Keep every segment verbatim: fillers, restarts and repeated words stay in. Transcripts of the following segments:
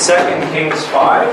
Second Kings five.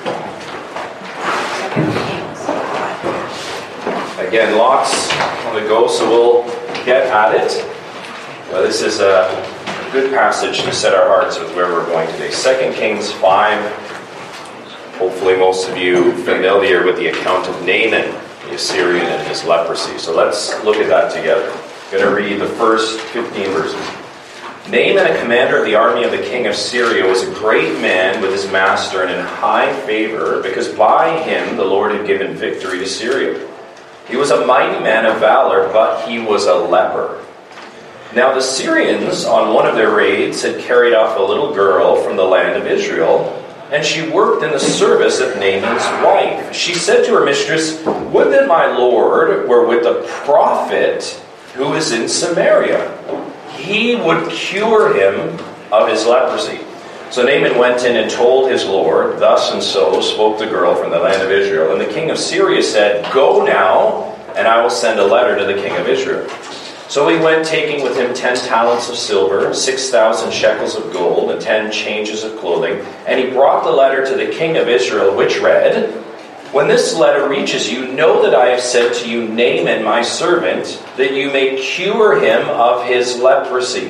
Again, lots on the go, so we'll get at it. Well, this is a good passage to set our hearts with where we're going today. Second Kings five. Hopefully most of you familiar with the account of Naaman, the Assyrian, and his leprosy. So let's look at that together. I'm going to read the first fifteen verses. Naaman, a commander of the army of the king of Syria, was a great man with his master and in high favor, because by him the Lord had given victory to Syria. He was a mighty man of valor, but he was a leper. Now the Syrians, on one of their raids, had carried off a little girl from the land of Israel, and she worked in the service of Naaman's wife. She said to her mistress, "Would that my Lord were with the prophet who is in Samaria. He would cure him of his leprosy." So Naaman went in and told his Lord, "Thus and so spoke the girl from the land of Israel." And the king of Syria said, "Go now, and I will send a letter to the king of Israel." So he went, taking with him ten talents of silver, six thousand shekels of gold, and ten changes of clothing. And he brought the letter to the king of Israel, which read, "When this letter reaches you, know that I have said to you, Naaman, my servant, that you may cure him of his leprosy."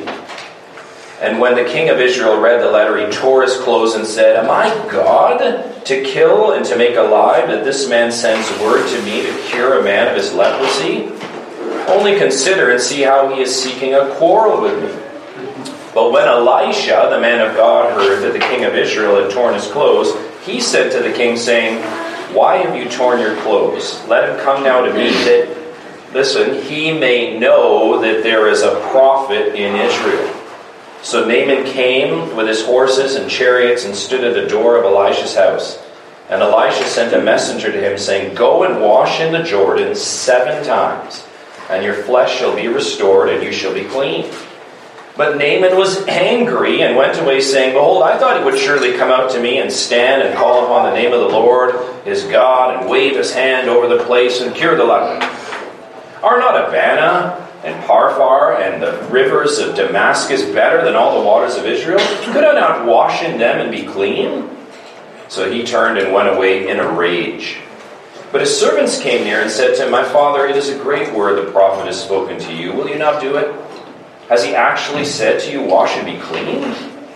And when the king of Israel read the letter, he tore his clothes and said, "Am I God to kill and to make alive, that this man sends word to me to cure a man of his leprosy? Only consider and see how he is seeking a quarrel with me." But when Elisha, the man of God, heard that the king of Israel had torn his clothes, he said to the king, saying, "Why have you torn your clothes? Let him come now to me, that, listen, he may know that there is a prophet in Israel." So Naaman came with his horses and chariots and stood at the door of Elisha's house. And Elisha sent a messenger to him, saying, "Go and wash in the Jordan seven times, and your flesh shall be restored, and you shall be clean." But Naaman was angry and went away, saying, "Behold, I thought he would surely come out to me and stand and call upon the name of the Lord his God and wave his hand over the place and cure the leper. Are not Abana and Parphar and the rivers of Damascus better than all the waters of Israel? Could I not wash in them and be clean?" So he turned and went away in a rage. But his servants came near and said to him, "My father, it is a great word the prophet has spoken to you. Will you not do it? Has he actually said to you, 'Wash and be clean'?"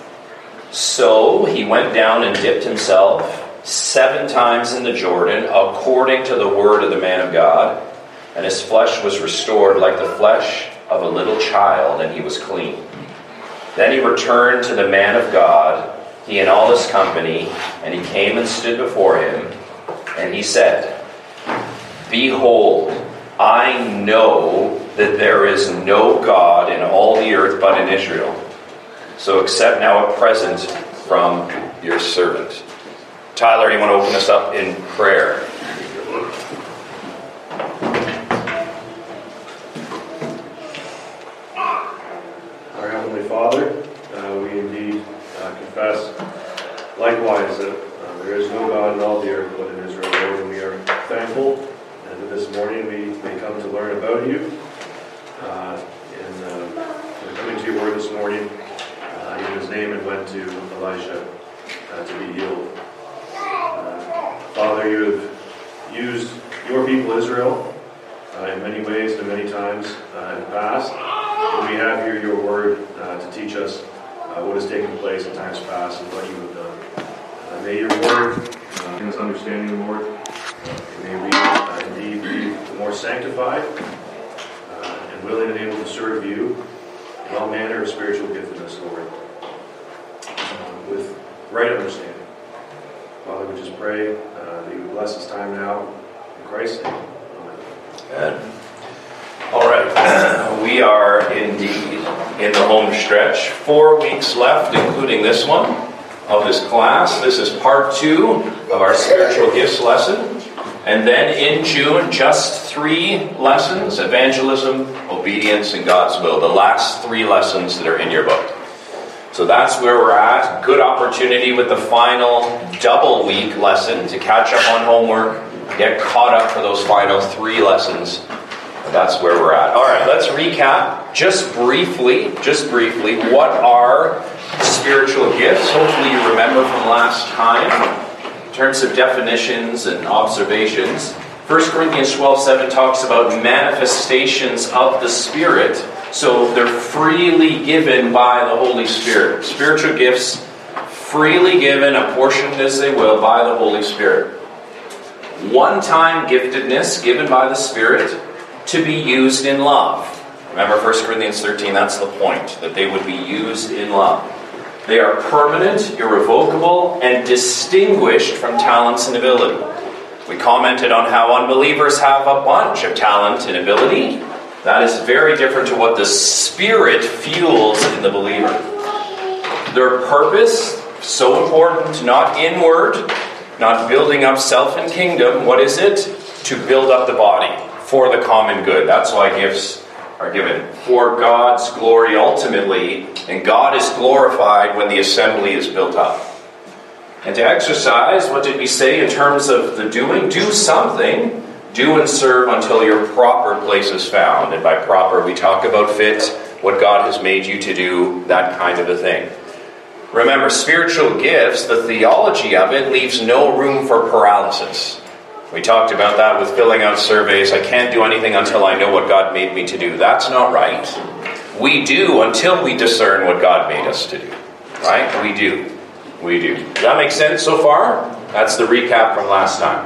So he went down and dipped himself seven times in the Jordan, according to the word of the man of God. And his flesh was restored like the flesh of a little child, and he was clean. Then he returned to the man of God, he and all his company, and he came and stood before him. And he said, "Behold, I know that there is no God in all the earth but in Israel. So accept now a present from your servant." Tyler, you want to open us up in prayer? Our Heavenly Father, uh, we indeed uh, confess likewise that uh, there is no God in all the earth but in Israel, Lord, and we are thankful and that this morning we may come to learn about you. Uh, and uh, we're coming to your word this morning, uh, even as Naaman went to Elisha uh, to be healed. Uh, Father, you have used your people Israel uh, in many ways and many times uh, in the past. And we have here your word uh, to teach us uh, what has taken place in times past and what you have done. Uh, may your word uh, give us understanding, Lord. Uh, may we uh, indeed be the more sanctified uh, and willing and able to serve you in all manner of spiritual giftedness, Lord, uh, with right understanding. Father, we just pray uh, that you would bless this time now. In Christ's name, amen. Amen. All right, we are indeed in the home stretch. Four weeks left, including this one, of this class. This is part two of our spiritual gifts lesson. And then in June, just three lessons: evangelism, obedience, and God's will. The last three lessons that are in your book. So that's where we're at. Good opportunity with the final double week lesson to catch up on homework, get caught up for those final three lessons. That's where we're at. All right, let's recap just briefly, just briefly, what are spiritual gifts? Hopefully you remember from last time in terms of definitions and observations. First Corinthians twelve seven talks about manifestations of the Spirit. So they're freely given by the Holy Spirit. Spiritual gifts freely given, apportioned as they will by the Holy Spirit. One-time giftedness given by the Spirit to be used in love. Remember First Corinthians thirteen, that's the point, that they would be used in love. They are permanent, irrevocable, and distinguished from talents and ability. We commented on how unbelievers have a bunch of talent and ability. That is very different to what the Spirit fuels in the believer. Their purpose, so important, not inward, not building up self and kingdom. What is it? To build up the body for the common good. That's why gifts are given. For God's glory ultimately, and God is glorified when the assembly is built up. And to exercise, what did we say in terms of the doing? Do something. Do and serve until your proper place is found. And by proper, we talk about fit, what God has made you to do, that kind of a thing. Remember, spiritual gifts, the theology of it leaves no room for paralysis. We talked about that with filling out surveys. I can't do anything until I know what God made me to do. That's not right. We do until we discern what God made us to do. Right? We do. We do. Does that make sense so far? That's the recap from last time.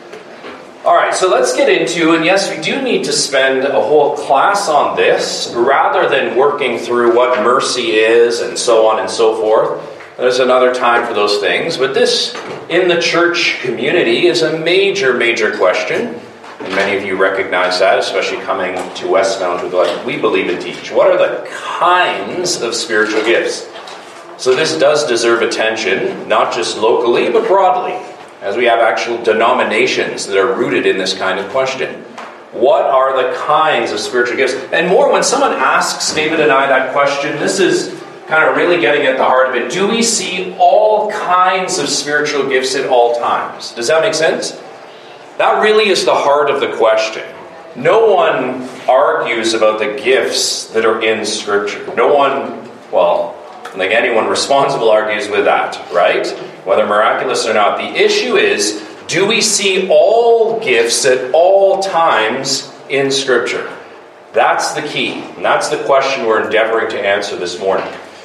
Alright, so let's get into, and yes, we do need to spend a whole class on this, rather than working through what mercy is, and so on and so forth. There's another time for those things, but this, in the church community, is a major, major question, and many of you recognize that, especially coming to Westmount, who like, we believe and teach. What are the kinds of spiritual gifts? So this does deserve attention, not just locally, but broadly, as we have actual denominations that are rooted in this kind of question. What are the kinds of spiritual gifts? And more, when someone asks David and I that question, this is kind of really getting at the heart of it. Do we see all kinds of spiritual gifts at all times? Does that make sense? That really is the heart of the question. No one argues about the gifts that are in Scripture. No one, well, I think anyone responsible argues with that, right? Whether miraculous or not. The issue is, do we see all gifts at all times in Scripture? That's the key. And that's the question we're endeavoring to answer this morning.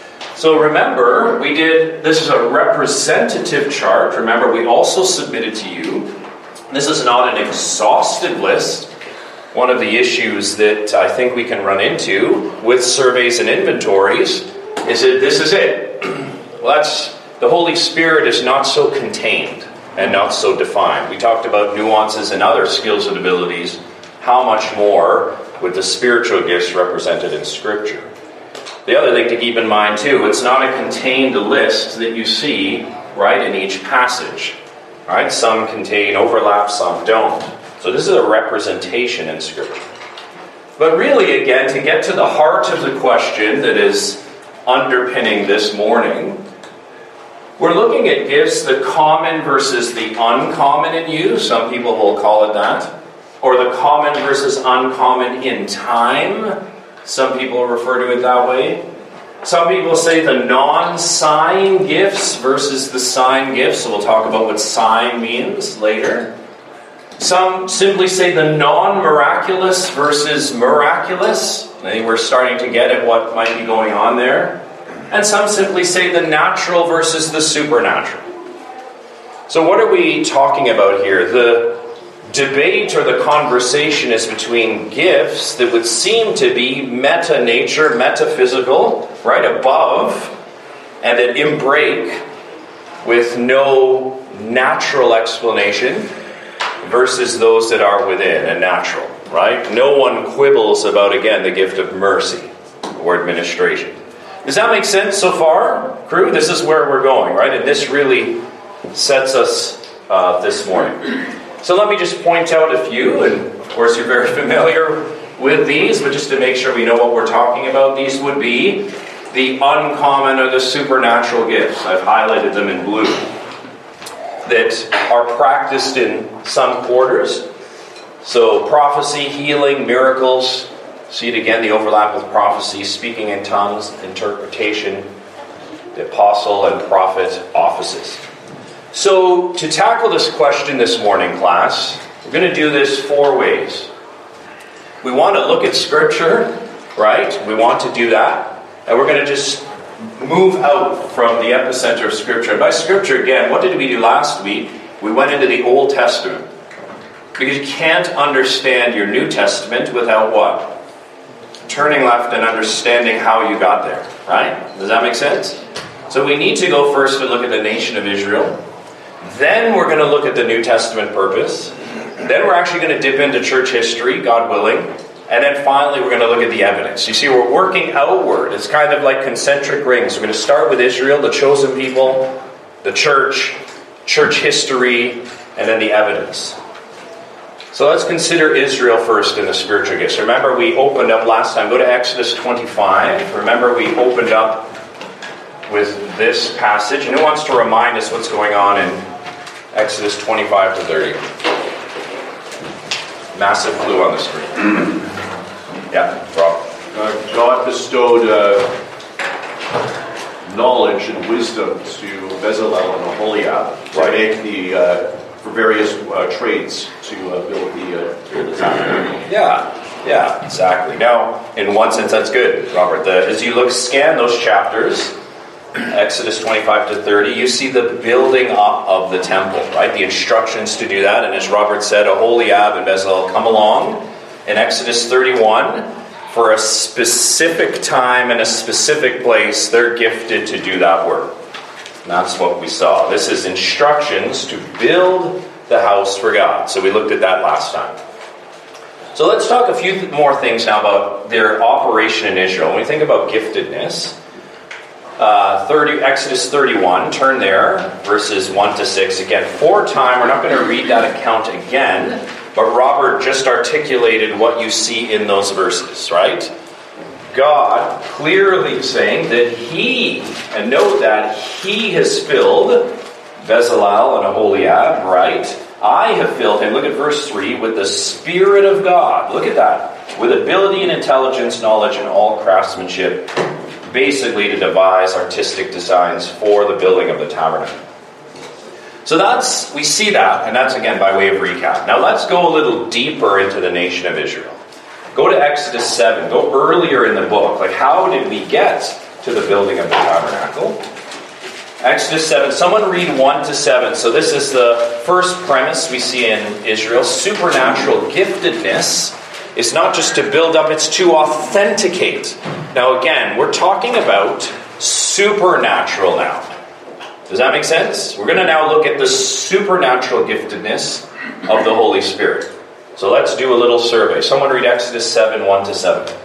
So remember, we did, this is a representative chart. Remember, we also submitted to you. This is not an exhaustive list. One of the issues that I think we can run into with surveys and inventories is that this is it. Well, that's, the Holy Spirit is not so contained and not so defined. We talked about nuances and other skills and abilities. How much more with the spiritual gifts represented in Scripture? The other thing to keep in mind too, it's not a contained list that you see right in each passage. Right? Some contain overlap, some don't. So this is a representation in Scripture. But really, again, to get to the heart of the question that is underpinning this morning, we're looking at gifts, the common versus the uncommon in use. Some people will call it that. Or the common versus uncommon in time. Some people refer to it that way. Some people say the non-sign gifts versus the sign gifts. So we'll talk about what sign means later. Some simply say the non-miraculous versus miraculous. I think we're starting to get at what might be going on there. And some simply say the natural versus the supernatural. So what are we talking about here? The debate or the conversation is between gifts that would seem to be meta-nature, metaphysical, right above, and that in-break with no natural explanation, versus those that are within and natural, right? No one quibbles about, again, the gift of mercy or administration. Does that make sense so far, crew? This is where we're going, right? And this really sets us uh, this morning. So let me just point out a few, and of course you're very familiar with these, but just to make sure we know what we're talking about, these would be the uncommon or the supernatural gifts. I've highlighted them in blue. That are practiced in some quarters. So prophecy, healing, miracles. See it again, the overlap with prophecy, speaking in tongues, interpretation, the apostle and prophet offices. So, to tackle this question this morning, class, we're going to do this four ways. We want to look at Scripture, right? We want to do that. And we're going to just move out from the epicenter of Scripture. And by Scripture, again, what did we do last week? We went into the Old Testament. Because you can't understand your New Testament without what? Turning left and understanding how you got there, right? Does that make sense? So we need to go first and look at the nation of Israel. Then we're going to look at the New Testament purpose. Then we're actually going to dip into church history, God willing. And then finally we're going to look at the evidence. You see, we're working outward. It's kind of like concentric rings. We're going to start with Israel, the chosen people, the church, church history, and then the evidence. So let's consider Israel first in the spiritual gifts. Remember, we opened up last time. Go to Exodus twenty-five. Remember, we opened up with this passage. And who wants to remind us what's going on in Exodus twenty-five to thirty? Massive clue on the screen. Yeah, Rob. Uh, God bestowed uh, knowledge and wisdom to Bezalel and Aholiab to Right. make the uh, for various uh, trades to uh, build the uh, build the tabernacle. Yeah, yeah, exactly. Now, in one sense, that's good, Robert. The, as you look, scan those chapters, Exodus twenty-five to thirty, you see the building up of the temple, right? The instructions to do that. And as Robert said, Aholiab and Bezalel come along in Exodus thirty-one for a specific time and a specific place. They're gifted to do that work. And that's what we saw. This is instructions to build the house for God. So we looked at that last time. So let's talk a few th- more things now about their operation in Israel. When we think about giftedness, uh, thirty, Exodus thirty-one, turn there, verses one to six. Again, for time, we're not going to read that account again, but Robert just articulated what you see in those verses, right? God clearly saying that He, and note that He has filled Bezalel and Aholiab, right? I have filled him, look at verse three, with the Spirit of God. Look at that. With ability and intelligence, knowledge, and all craftsmanship, basically to devise artistic designs for the building of the tabernacle. So that's, we see that, and that's again by way of recap. Now let's go a little deeper into the nation of Israel. Go to Exodus seven. Go earlier in the book. Like, how did we get to the building of the tabernacle? Exodus seven. Someone read one to seven. So this is the first premise we see in Israel. Supernatural giftedness is not just to build up, it's to authenticate. Now again, we're talking about supernatural now. Does that make sense? We're going to now look at the supernatural giftedness of the Holy Spirit. So let's do a little survey. Someone read Exodus seven, one to seven.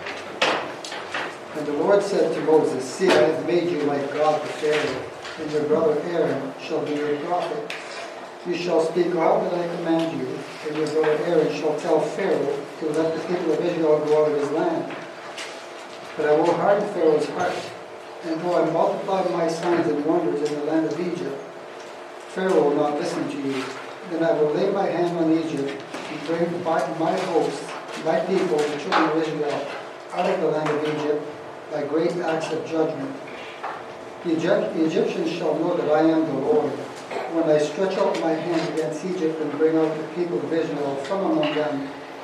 And the Lord said to Moses, See, I have made you like God to Pharaoh, and your brother Aaron shall be your prophet. You shall speak all that I command you, and your brother Aaron shall tell Pharaoh to let the people of Israel go out of his land. But I will harden Pharaoh's heart, and though I multiply my signs and wonders in the land of Egypt, Pharaoh will not listen to you. Then I will lay my hand on Egypt, and bring back my host, my people, the children of Israel, out of the land of Egypt by great acts of judgment. The, Egypt, the Egyptians shall know that I am the Lord, when I stretch out my hand against Egypt and bring out the people of Israel from among them.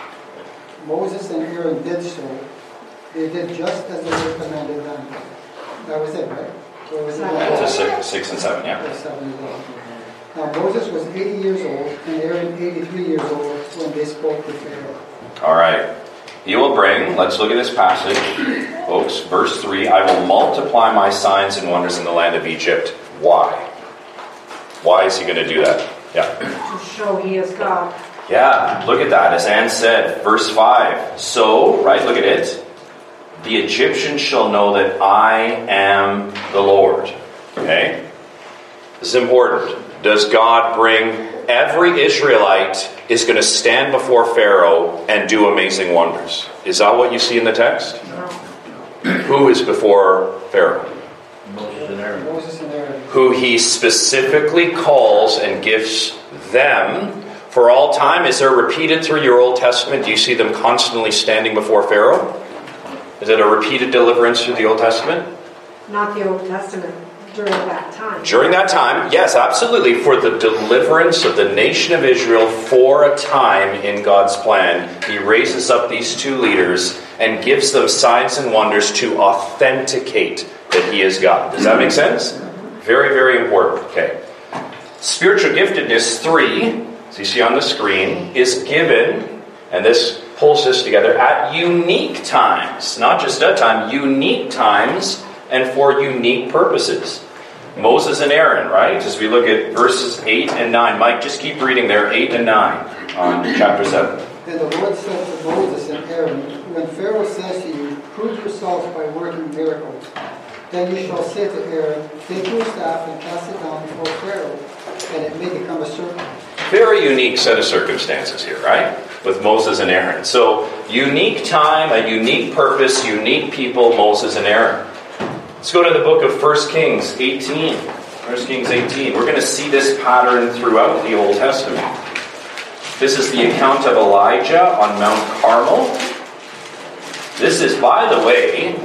Moses and Aaron did so. They did just as the Lord commanded them. That was it, right? Or was it To six, six and seven, yeah. seven as well. Now Moses was eighty years old, and Aaron eighty-three years old when they spoke to Pharaoh. All right. He will bring, let's look at this passage, folks, verse three, I will multiply my signs and wonders in the land of Egypt. Why? Why is he going to do that? Yeah. To show he is God. Yeah, look at that. As Anne said, verse five. So, right, look at it. The Egyptians shall know that I am the Lord. Okay? This is important. Does God bring every Israelite is going to stand before Pharaoh and do amazing wonders? Is that what you see in the text? No. Who is before Pharaoh? Moses and Aaron. Moses and Aaron. Who he specifically calls and gives them for all time. Is there repeated through your Old Testament? Do you see them constantly standing before Pharaoh? Is it a repeated deliverance through the Old Testament? Not the Old Testament. during that time. During that time, yes, absolutely, for the deliverance of the nation of Israel for a time in God's plan, he raises up these two leaders and gives them signs and wonders to authenticate that he is God. Does that make sense? Very, very important. Okay. Spiritual giftedness, three, as you see on the screen, is given, and this pulls this together, at unique times. Not just a time, unique times and for unique purposes. Moses and Aaron, right? As we look at verses eight and nine. Mike, just keep reading there, eight and nine on chapter seven. And the Lord said to Moses and Aaron, when Pharaoh says to you, prove yourselves by working miracles, then you shall say to Aaron, take your staff and cast it down before Pharaoh, and it may become a serpent. Very unique set of circumstances here, right? With Moses and Aaron. So, unique time, a unique purpose, unique people, Moses and Aaron. Let's go to the book of First Kings eighteen. First Kings eighteen. We're going to see this pattern throughout the Old Testament. This is the account of Elijah on Mount Carmel. This is, by the way,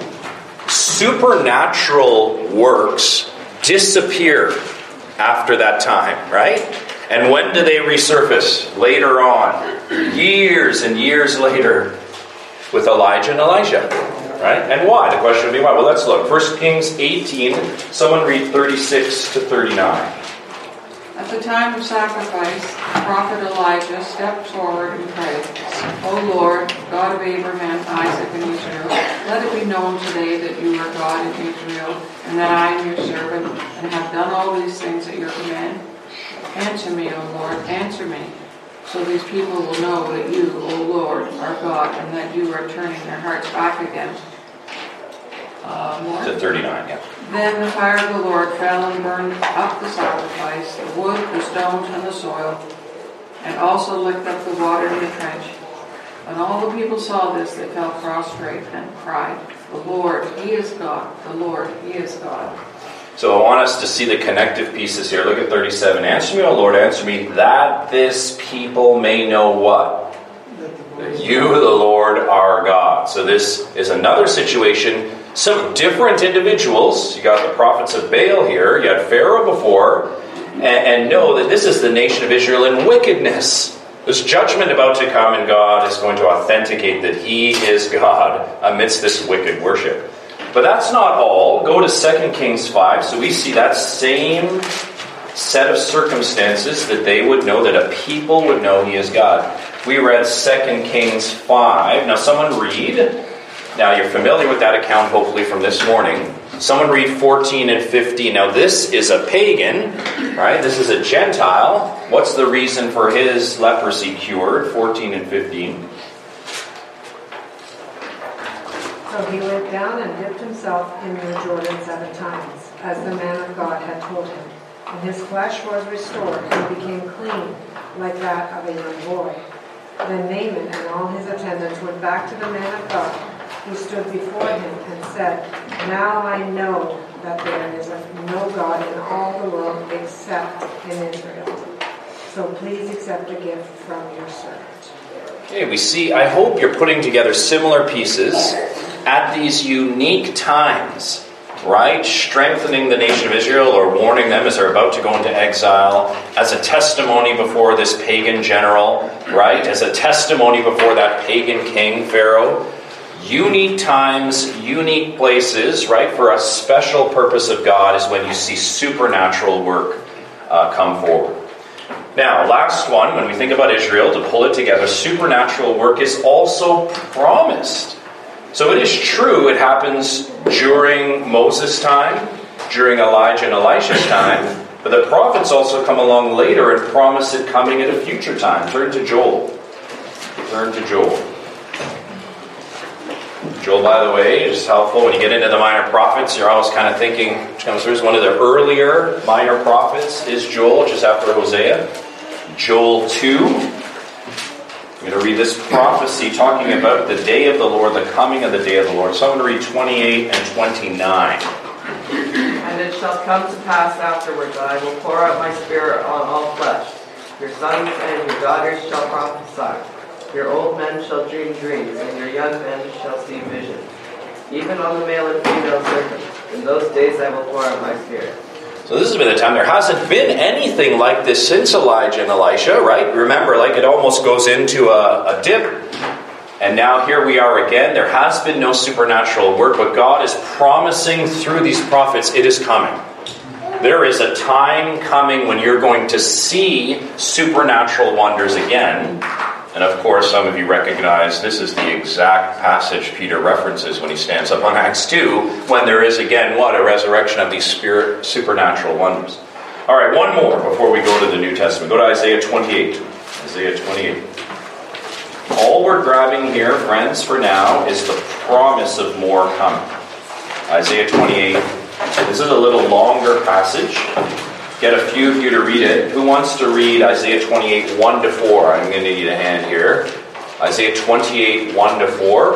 supernatural works disappear after that time, right? And when do they resurface? Later on. Years and years later with Elijah and Elisha. Right? And why? The question would be why? Well, let's look. First Kings eighteen. Someone read thirty-six to thirty-nine. At the time of sacrifice, the prophet Elijah stepped forward and prayed, O Lord, God of Abraham, Isaac, and Israel, let it be known today that you are God in Israel, and that I am your servant, and have done all these things at your command. Answer me, O Lord, answer me, so these people will know that you, O Lord, are God, and that you are turning their hearts back again. Uh, more? To thirty-nine, yeah. Then the fire of the Lord fell and burned up the sacrifice, the wood, the stones, and the soil, and also licked up the water in the trench. When all the people saw this, they fell prostrate and cried, The Lord, He is God, the Lord, He is God. So I want us to see the connective pieces here. Look at thirty-seven. Answer me, O Lord, answer me, that this people may know what? That you, the Lord, are God. So this is another situation. Some different individuals. You got the prophets of Baal here. You had Pharaoh before. And, and know that this is the nation of Israel in wickedness. There's judgment about to come, and God is going to authenticate that He is God amidst this wicked worship. But that's not all. Go to Second Kings five. So we see that same set of circumstances that they would know, that a people would know He is God. We read Second Kings five. Now someone read. Now you're familiar with that account hopefully from this morning. Someone read fourteen and fifteen. Now this is a pagan, right? This is a Gentile. What's the reason for his leprosy cured? fourteen and fifteen. So he went down and dipped himself in the Jordan seven times, as the man of God had told him. And his flesh was restored, and became clean, like that of a young boy. Then Naaman and all his attendants went back to the man of God. He stood before him and said, Now I know that there is no God in all the world except in Israel. So please accept a gift from your servant. Okay, we see, I hope you're putting together similar pieces at these unique times, right? Strengthening the nation of Israel or warning them as they're about to go into exile, as a testimony before this pagan general, right? As a testimony before that pagan king, Pharaoh. Unique times, unique places, right? For a special purpose of God is when you see supernatural work uh, come forward. Now, last one, when we think about Israel, to pull it together, supernatural work is also promised. So it is true, it happens during Moses' time, during Elijah and Elisha's time, but the prophets also come along later and promise it coming at a future time. Turn to Joel. Turn to Joel. Joel, by the way, is helpful. When you get into the minor prophets, you're always kind of thinking, which comes through, one of the earlier minor prophets is Joel, just after Hosea. Joel two. I'm going to read this prophecy talking about the day of the Lord, the coming of the day of the Lord. So I'm going to read twenty-eight and twenty-nine. And it shall come to pass afterwards that I will pour out my spirit on all flesh. Your sons and your daughters shall prophesy. Your old men shall dream dreams, and your young men shall see visions. Even on the male and female servants, In those days I will pour out my spirit. So this has been a time, there hasn't been anything like this since Elijah and Elisha, right? Remember, like it almost goes into a, a dip. And now here we are again. There has been no supernatural work, but God is promising through these prophets, it is coming. There is a time coming when you're going to see supernatural wonders again. And of course, some of you recognize this is the exact passage Peter references when he stands up on Acts two, when there is again, what? A resurrection of these spirit supernatural wonders. All right, one more before we go to the New Testament. Go to Isaiah twenty-eight. Isaiah twenty-eight. All we're grabbing here, friends, for now, is the promise of more coming. Isaiah twenty-eight. This is a little longer passage. Get a few of you to read it. Who wants to read Isaiah twenty-eight, one to four? I'm going to need a hand here. Isaiah twenty-eight, one to four.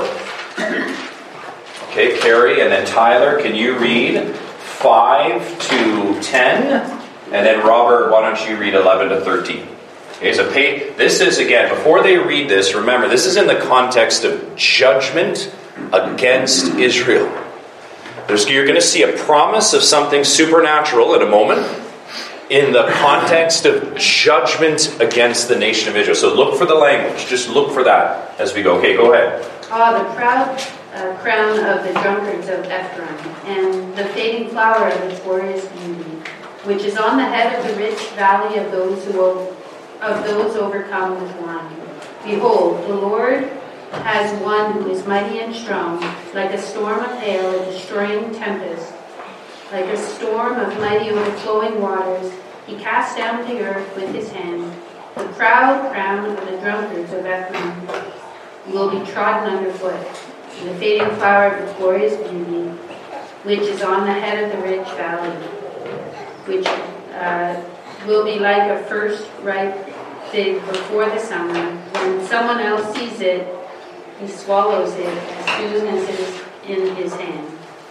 Okay, Carrie, and then Tyler, can you read five to ten? And then Robert, why don't you read eleven to thirteen? Okay, so pay, this is, again, before they read this, remember, this is in the context of judgment against Israel. There's, you're going to see a promise of something supernatural in a moment in the context of judgment against the nation of Israel. So look for the language. Just look for that as we go. Okay, go ahead. Ah, the proud uh, crown of the drunkards of Ephraim, and the fading flower of its glorious beauty, which is on the head of the rich valley of those who o- of those overcome with wine. Behold, the Lord has one who is mighty and strong, like a storm of hail, a destroying tempest, like a storm of mighty overflowing waters. He cast down the earth with his hand. The proud crown of the drunkards of Ephraim will be trodden underfoot, and the fading flower of its glorious beauty, which is on the head of the rich valley, which uh, will be like a first ripe fig before the summer. When someone else sees it, he swallows it as soon as it is in his hand.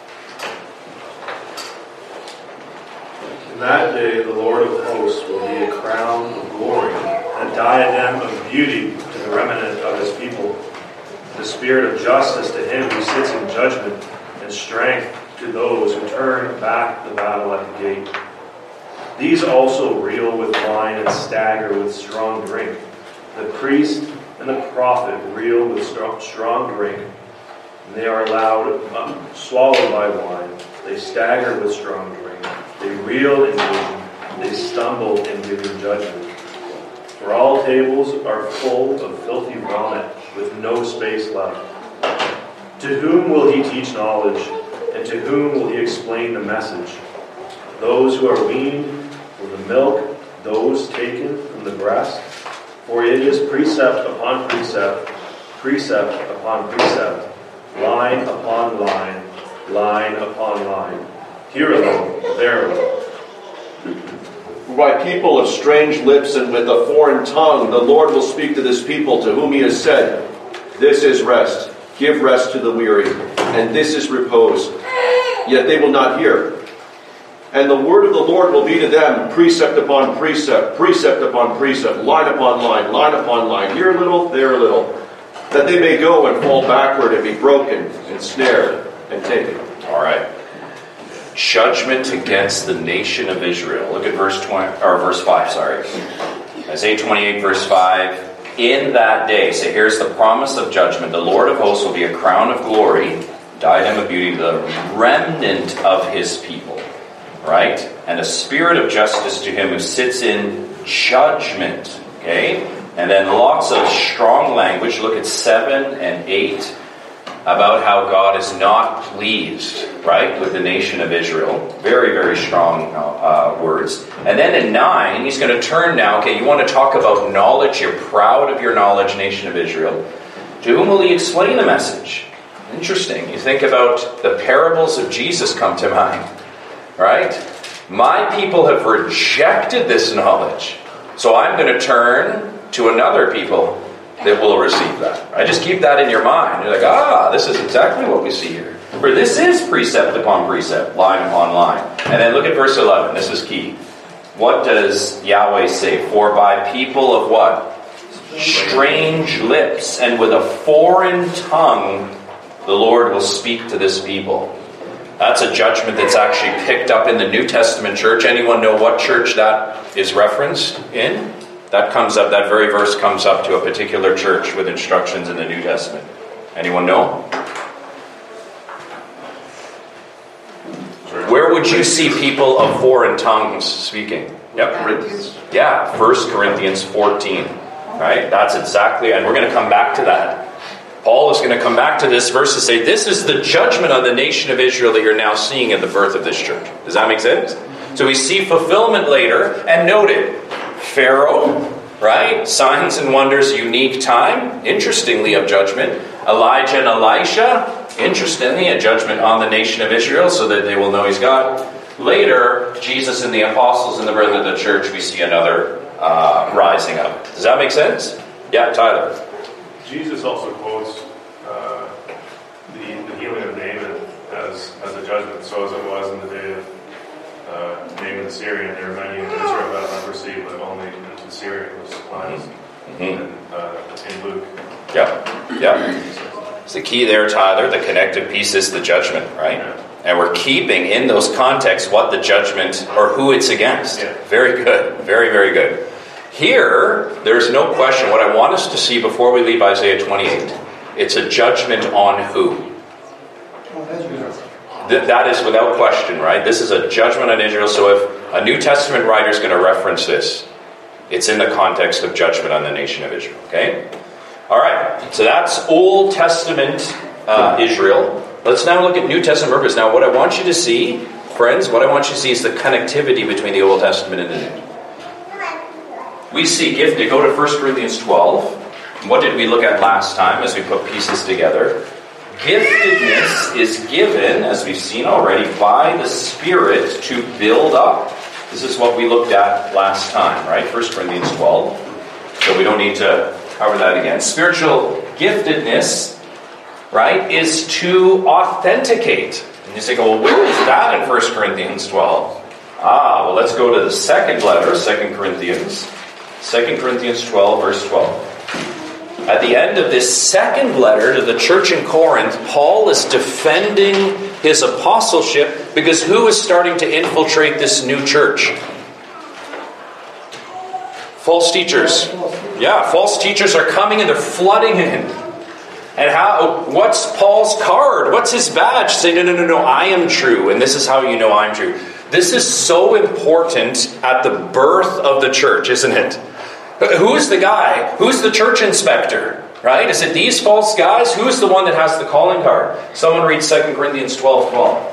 In that day, the Lord of hosts will be a crown of glory, and a diadem of beauty to the remnant of his people, the spirit of justice to him who sits in judgment, and strength to those who turn back the battle at the gate. These also reel with wine and stagger with strong drink. The priest and the prophet reel with strong drink, and they are allowed, um, swallowed by wine. They stagger with strong drink. They reel in vision. They stumble in giving judgment. For all tables are full of filthy vomit, with no space left. To whom will he teach knowledge, and to whom will he explain the message? Those who are weaned from the milk, those taken from the breast? For it is precept upon precept, precept upon precept, line upon line, line upon line. Here a little, there a little. For by people of strange lips and with a foreign tongue, the Lord will speak to this people to whom he has said, this is rest, give rest to the weary, and this is repose. Yet they will not hear. And the word of the Lord will be to them precept upon precept, precept upon precept, line upon line, line upon line, here a little, there a little, that they may go and fall backward and be broken and snared and taken. All right. Judgment against the nation of Israel. Look at verse twenty or verse five, sorry. Isaiah twenty-eight, verse five. In that day, so here's the promise of judgment. The Lord of hosts will be a crown of glory, diadem of beauty, the remnant of his people. Right? And a spirit of justice to him who sits in judgment. Okay? And then lots of strong language. Look at seven and eight. About how God is not pleased, right, with the nation of Israel. Very, very strong uh, words. And then in nine, he's going to turn now, okay, you want to talk about knowledge, you're proud of your knowledge, nation of Israel. To whom will he explain the message? Interesting. You think about the parables of Jesus come to mind, right? My people have rejected this knowledge, so I'm going to turn to another people that will receive that. I just keep that in your mind. You're like, ah, this is exactly what we see here. For this is precept upon precept, line upon line. And then look at verse eleven. This is key. What does Yahweh say? For by people of what? Strange lips, and with a foreign tongue, the Lord will speak to this people. That's a judgment that's actually picked up in the New Testament church. Anyone know what church that is referenced in? That comes up, that very verse comes up to a particular church with instructions in the New Testament. Anyone know? Where would you see people of foreign tongues speaking? Yep. Corinthians. Yeah, First Corinthians fourteen. Right? That's exactly, and we're going to come back to that. Paul is going to come back to this verse and say, this is the judgment on the nation of Israel that you're now seeing at the birth of this church. Does that make sense? So we see fulfillment later, and noted, Pharaoh, right? Signs and wonders, unique time, interestingly, of judgment. Elijah and Elisha, interestingly, a judgment on the nation of Israel so that they will know he's God. Later, Jesus and the apostles in the birth of the church, we see another uh, rising up. Does that make sense? Yeah, Tyler. Jesus also quotes uh, the, the healing of Naaman as, as a judgment. So as it was in the day of uh, Naaman the Syrian, there were many in Israel that had leprosy, but only the Syrian was cleansed. Mm-hmm. And, uh, in Luke. Yep, yep. It's the key there, Tyler. The connected piece is the judgment, right? Yeah. And we're keeping in those contexts what the judgment or who it's against. Yeah. Very good. Very, very good. Here, there's no question. What I want us to see before we leave Isaiah twenty-eight, it's a judgment on who? Th- that is without question, right? This is a judgment on Israel. So if a New Testament writer is going to reference this, it's in the context of judgment on the nation of Israel. Okay? All right. So that's Old Testament uh, Israel. Let's now look at New Testament purpose. Now, what I want you to see, friends, what I want you to see is the connectivity between the Old Testament and the New. We see gifted. Go to First Corinthians twelve. What did we look at last time as we put pieces together? Giftedness is given, as we've seen already, by the Spirit to build up. This is what we looked at last time, right? First Corinthians twelve. So we don't need to cover that again. Spiritual giftedness, right, is to authenticate. And you say, well, where is that in First Corinthians twelve? Ah, well, let's go to the second letter, Second Corinthians. Second Corinthians twelve, verse twelve. At the end of this second letter to the church in Corinth, Paul is defending his apostleship because who is starting to infiltrate this new church? False teachers. Yeah, false teachers are coming and they're flooding in. And how? What's Paul's card? What's his badge? Say, no, no, no, no, I am true, and this is how you know I'm true. This is so important at the birth of the church, isn't it? Who's the guy? Who's the church inspector? Right? Is it these false guys? Who's the one that has the calling card? Someone read Second Corinthians twelve twelve.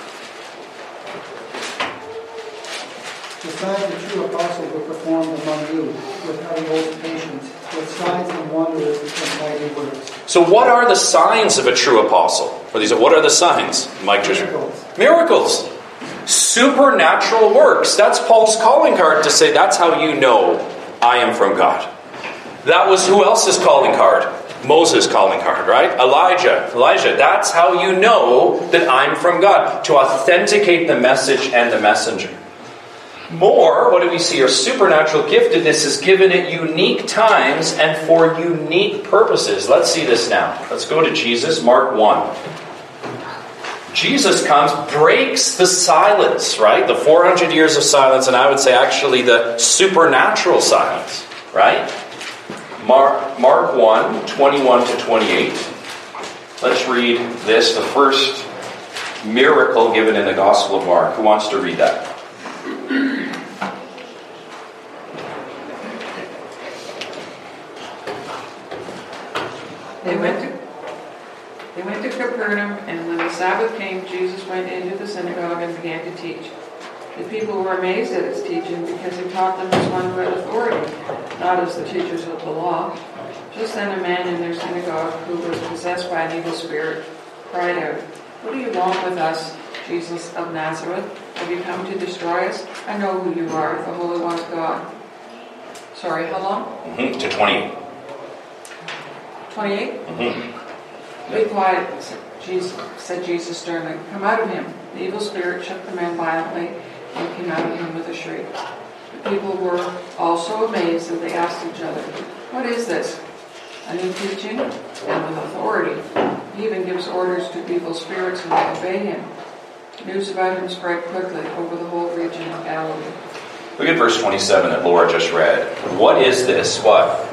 The signs of true apostles were performed among you with uttermost patience, with signs and wonders and mighty works. So what are the signs of a true apostle? Or these, what are the signs? Mike just Miracles. Miracles. Supernatural works. That's Paul's calling card to say that's how you know I am from God. That was who else's calling card? Moses' calling card, right? Elijah. Elijah. That's how you know that I'm from God. To authenticate the message and the messenger. More, what do we see? Our supernatural giftedness is given at unique times and for unique purposes. Let's see this now. Let's go to Jesus, Mark one. Jesus comes, breaks the silence, right? The four hundred years of silence, and I would say actually the supernatural silence, right? Mark, Mark one, twenty-one to twenty-eight. Let's read this, the first miracle given in the Gospel of Mark. Who wants to read that? They went to They went to Capernaum, and when the Sabbath came, Jesus went into the synagogue and began to teach. The people were amazed at his teaching because he taught them as one who had authority, not as the teachers of the law. Just then a man in their synagogue who was possessed by an evil spirit cried out, "What do you want with us, Jesus of Nazareth? Have you come to destroy us? I know who you are, the Holy One of God." Sorry, how long? Mm-hmm, to twenty-eight. twenty-eight? Mm-hmm. Be quiet, Jesus, said Jesus sternly. Come out of him. The evil spirit shook the man violently and came out of him with a shriek. The people were also amazed, and they asked each other, "What is this? A new teaching and with authority. He even gives orders to evil spirits and they obey him." News about him spread quickly over the whole region of Galilee. Look at verse twenty-seven that Laura just read. What is this? What?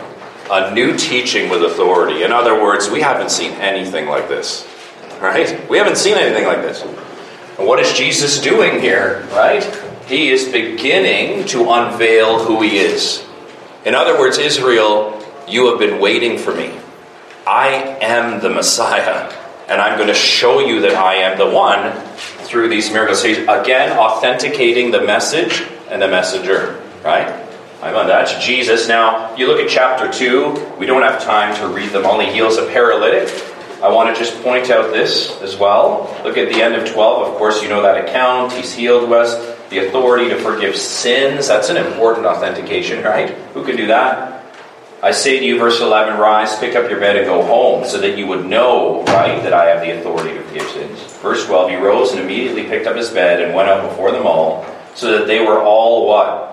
A new teaching with authority. In other words, we haven't seen anything like this. Right? We haven't seen anything like this. And what is Jesus doing here? Right? He is beginning to unveil who he is. In other words, Israel, you have been waiting for me. I am the Messiah. And I'm going to show you that I am the one through these miracles. He's again authenticating the message and the messenger. Right? That's Jesus. Now, you look at chapter two. We don't have time to read them all. He heals a paralytic. I want to just point out this as well. Look at the end of twelve. Of course, you know that account. He's healed us. The authority to forgive sins. That's an important authentication, right? Who can do that? I say to you, verse eleven, rise, pick up your bed and go home, so that you would know, right, that I have the authority to forgive sins. Verse twelve, he rose and immediately picked up his bed and went out before them all, so that they were all what?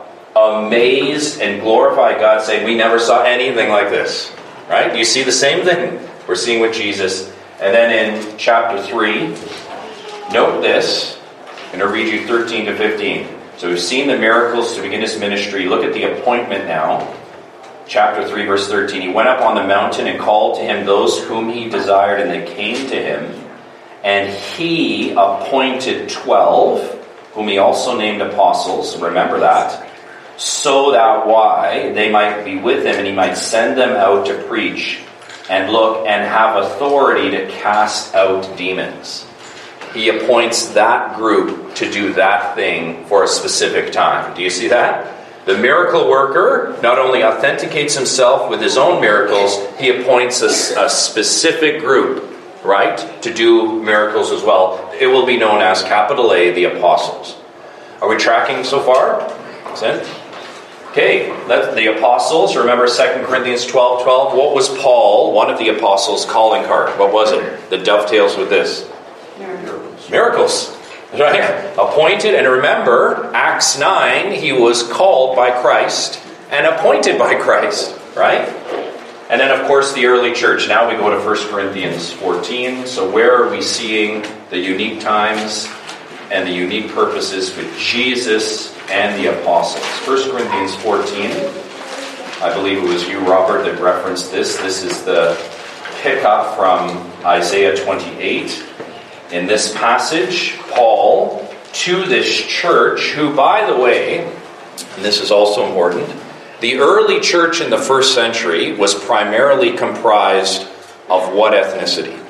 Amazed and glorified God, saying, we never saw anything like this. Right? You see the same thing we're seeing with Jesus. And then in chapter three, note this. I'm going to read you thirteen to fifteen. So we've seen the miracles to begin his ministry. Look at the appointment now. Chapter three, verse thirteen. He went up on the mountain and called to him those whom he desired, and they came to him. And he appointed twelve, whom he also named apostles. Remember that. So that why they might be with him, and he might send them out to preach and look and have authority to cast out demons. He appoints that group to do that thing for a specific time. Do you see that? The miracle worker not only authenticates himself with his own miracles, he appoints a, a specific group, right, to do miracles as well. It will be known as capital A, the apostles. Are we tracking so far? Is Okay, let the apostles, remember Second Corinthians twelve twelve. What was Paul, one of the apostles' calling card? What was it? That dovetails with this. Miracles. Miracles. Right? Appointed, and remember, Acts nine, he was called by Christ and appointed by Christ. Right? And then, of course, the early church. Now we go to First Corinthians fourteen. So where are we seeing the unique times and the unique purposes with Jesus and the apostles? First Corinthians fourteen. I believe it was you, Robert, that referenced this. This is the pickup from Isaiah twenty-eight. In this passage, Paul, to this church, who, by the way, and this is also important, the early church in the first century was primarily comprised of what ethnicity?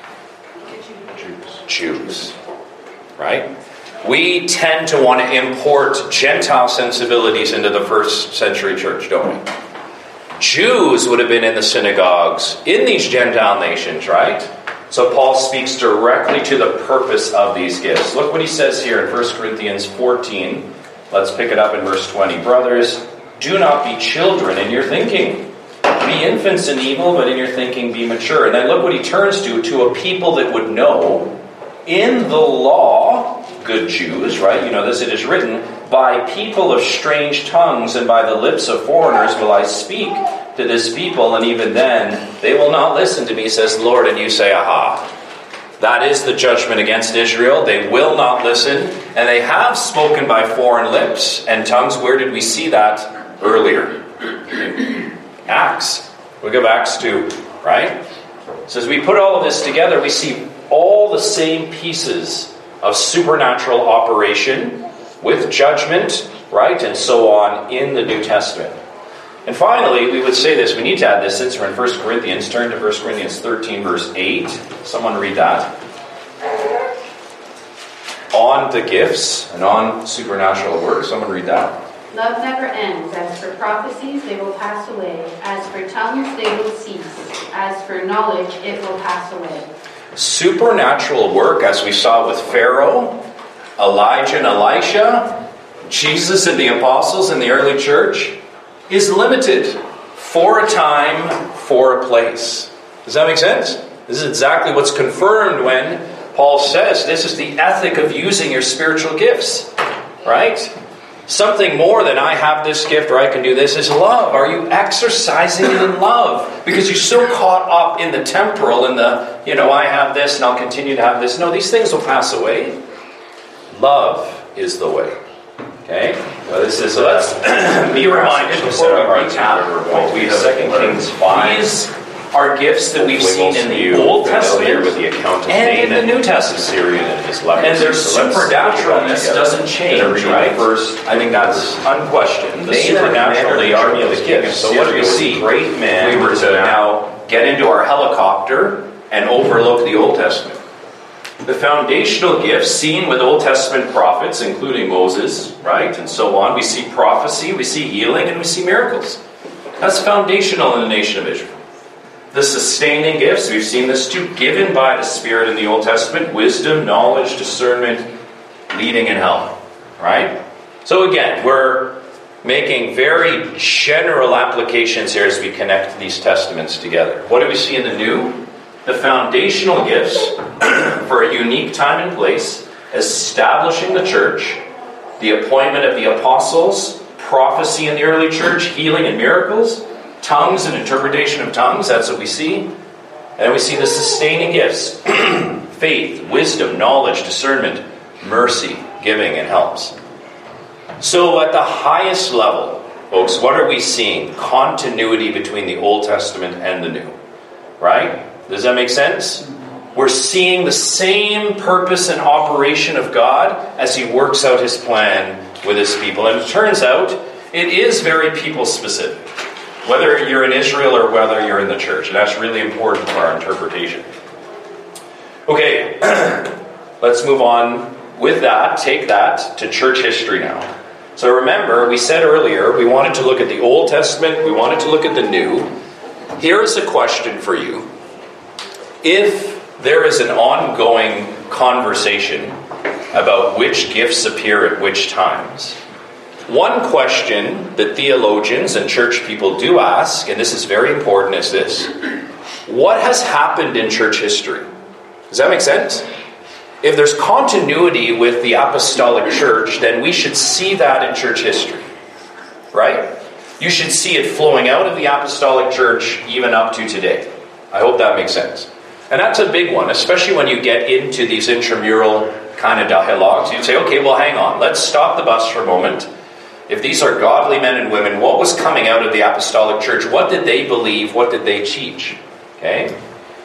Jews. Jews. Right? We tend to want to import Gentile sensibilities into the first century church, don't we? Jews would have been in the synagogues in these Gentile nations, right? So Paul speaks directly to the purpose of these gifts. Look what he says here in First Corinthians fourteen. Let's pick it up in verse twenty. Brothers, do not be children in your thinking. Be infants in evil, but in your thinking be mature. And then look what he turns to, to a people that would know in the law, good Jews, right? You know this, it is written, by people of strange tongues and by the lips of foreigners will I speak to this people, and even then they will not listen to me, says the Lord. And you say, aha. That is the judgment against Israel. They will not listen, and they have spoken by foreign lips and tongues. Where did we see that earlier? Acts. Look at Acts two, right? So as we put all of this together, we see all the same pieces of supernatural operation with judgment, right, and so on in the New Testament. And finally, we would say this. We need to add this since we're in First Corinthians. Turn to First Corinthians thirteen, verse eight. Someone read that. On the gifts and on supernatural work. Someone read that. Love never ends. As for prophecies, they will pass away. As for tongues, they will cease. As for knowledge, it will pass away. Supernatural work, as we saw with Pharaoh, Elijah and Elisha, Jesus and the apostles in the early church, is limited for a time, for a place. Does that make sense? This is exactly what's confirmed when Paul says this is the ethic of using your spiritual gifts, right? Something more than I have this gift or I can do this is love. Are you exercising it in love? Because you're so caught up in the temporal, in the, you know, I have this and I'll continue to have this. No, these things will pass away. love is the way. Okay? Well, this is, so let's be reminded before we recap what we have. Second Kings five. These are gifts that we've seen in the Old Testament with the account of and in the New Testament. Syrian and his leprosy. And their So let's supernaturalness look doesn't change, Read right? First, I think that's unquestioned. The Naaman supernatural commander nature army of of the the king of gifts. So what do we Syria was see? a great man We were with to a- now get into our helicopter and overlook the Old Testament. The foundational gifts seen with Old Testament prophets, including Moses, right, and so on. We see prophecy, we see healing, and we see miracles. That's foundational in the nation of Israel. The sustaining gifts, we've seen this too, given by the Spirit in the Old Testament: wisdom, knowledge, discernment, leading, and help. Right? So again, we're making very general applications here as we connect these testaments together. What do we see in the New? The foundational gifts for a unique time and place, establishing the church, the appointment of the apostles, prophecy in the early church, healing and miracles, tongues and interpretation of tongues. That's what we see. And then we see the sustaining gifts: faith, wisdom, knowledge, discernment, mercy, giving, and helps. So at the highest level, folks, what are we seeing? Continuity between the Old Testament and the New. Right? Does that make sense? We're seeing the same purpose and operation of God as He works out His plan with His people. And it turns out it is very people-specific, whether you're in Israel or whether you're in the church. And that's really important for our interpretation. Okay, let's move on with that, take that to church history now. So remember, we said earlier, we wanted to look at the Old Testament, we wanted to look at the New. Here is a question for you. If there is an ongoing conversation about which gifts appear at which times, one question that theologians and church people do ask, and this is very important, is this: what has happened in church history? Does that make sense? If there's continuity with the apostolic church, then we should see that in church history. Right? You should see it flowing out of the apostolic church even up to today. I hope that makes sense. And that's a big one, especially when you get into these intramural kind of dialogues. You'd say, okay, well, hang on. Let's stop the bus for a moment. If these are godly men and women, what was coming out of the apostolic church? What did they believe? What did they teach? Okay?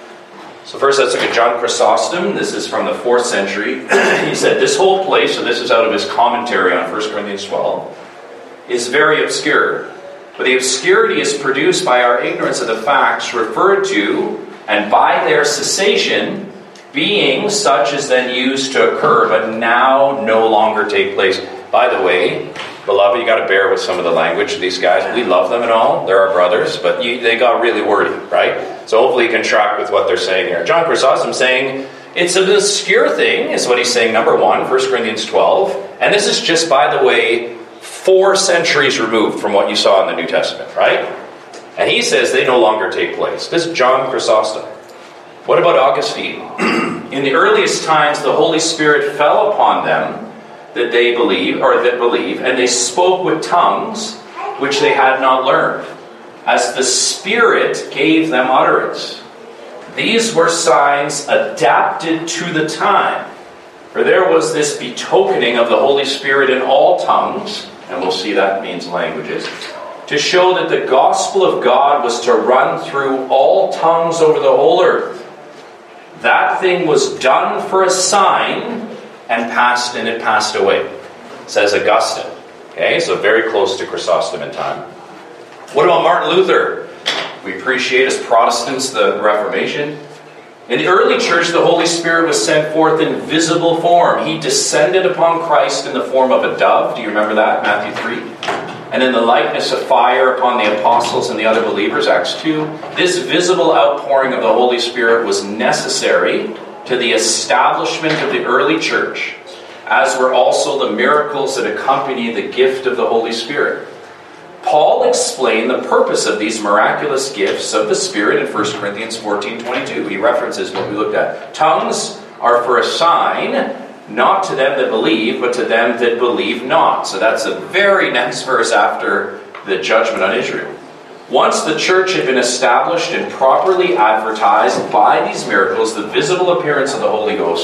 So first, let's look at John Chrysostom. This is from the fourth century. He said, this whole place, so this is out of his commentary on First Corinthians twelve, is very obscure. But the obscurity is produced by our ignorance of the facts referred to, and by their cessation, being such as then used to occur, but now no longer take place. By the way, beloved, you got to bear with some of the language of these guys. We love them and all. They're our brothers, but you, they got really wordy, right? So hopefully you can track with what they're saying here. John Chrysostom saying, it's an obscure thing, is what he's saying, number one, First Corinthians twelve. And this is just, by the way, four centuries removed from what you saw in the New Testament, right? And he says they no longer take place. This is John Chrysostom. What about Augustine? In the earliest times, the Holy Spirit fell upon them that they believe, or that believe, and they spoke with tongues which they had not learned, as the Spirit gave them utterance. These were signs adapted to the time, for there was this betokening of the Holy Spirit in all tongues, and we'll see that means languages, to show that the gospel of God was to run through all tongues over the whole earth. That thing was done for a sign, and passed, and it passed away, says Augustine. Okay, so very close to Chrysostom in time. What about Martin Luther? We appreciate as Protestants the Reformation. In the early church, the Holy Spirit was sent forth in visible form. He descended upon Christ in the form of a dove. Do you remember that? Matthew three. And in the likeness of fire upon the apostles and the other believers, Acts two. This visible outpouring of the Holy Spirit was necessary to the establishment of the early church, as were also the miracles that accompany the gift of the Holy Spirit. Paul explained the purpose of these miraculous gifts of the Spirit in First Corinthians fourteen twenty-two. He references what we looked at. Tongues are for a sign, not to them that believe, but to them that believe not. So that's the very next verse after the judgment on Israel. Once the church had been established and properly advertised by these miracles, the visible appearance of the Holy Ghost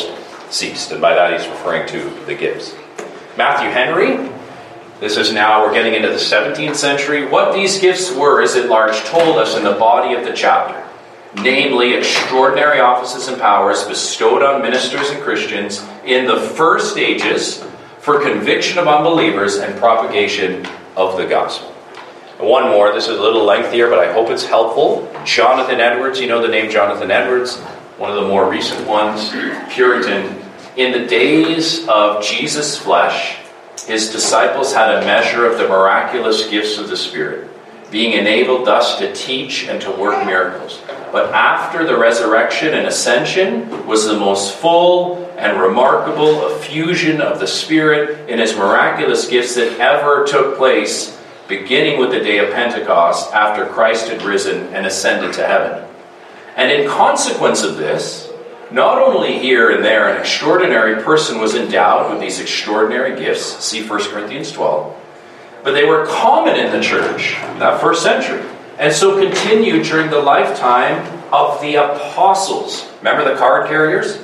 ceased. And by that he's referring to the gifts. Matthew Henry, this is now, we're getting into the seventeenth century. What these gifts were is at large told us in the body of the chapter. Namely, extraordinary offices and powers bestowed on ministers and Christians in the first ages for conviction of unbelievers and propagation of the gospel. One more, this is a little lengthier, but I hope it's helpful. Jonathan Edwards, you know the name Jonathan Edwards, one of the more recent ones, Puritan. In the days of Jesus' flesh, his disciples had a measure of the miraculous gifts of the Spirit, being enabled thus to teach and to work miracles. But after the resurrection and ascension was the most full and remarkable effusion of the Spirit in his miraculous gifts that ever took place, beginning with the day of Pentecost, after Christ had risen and ascended to heaven. And in consequence of this, not only here and there an extraordinary person was endowed with these extraordinary gifts, see First Corinthians twelve, but they were common in the church, that first century, and so continued during the lifetime of the apostles. Remember the card carriers?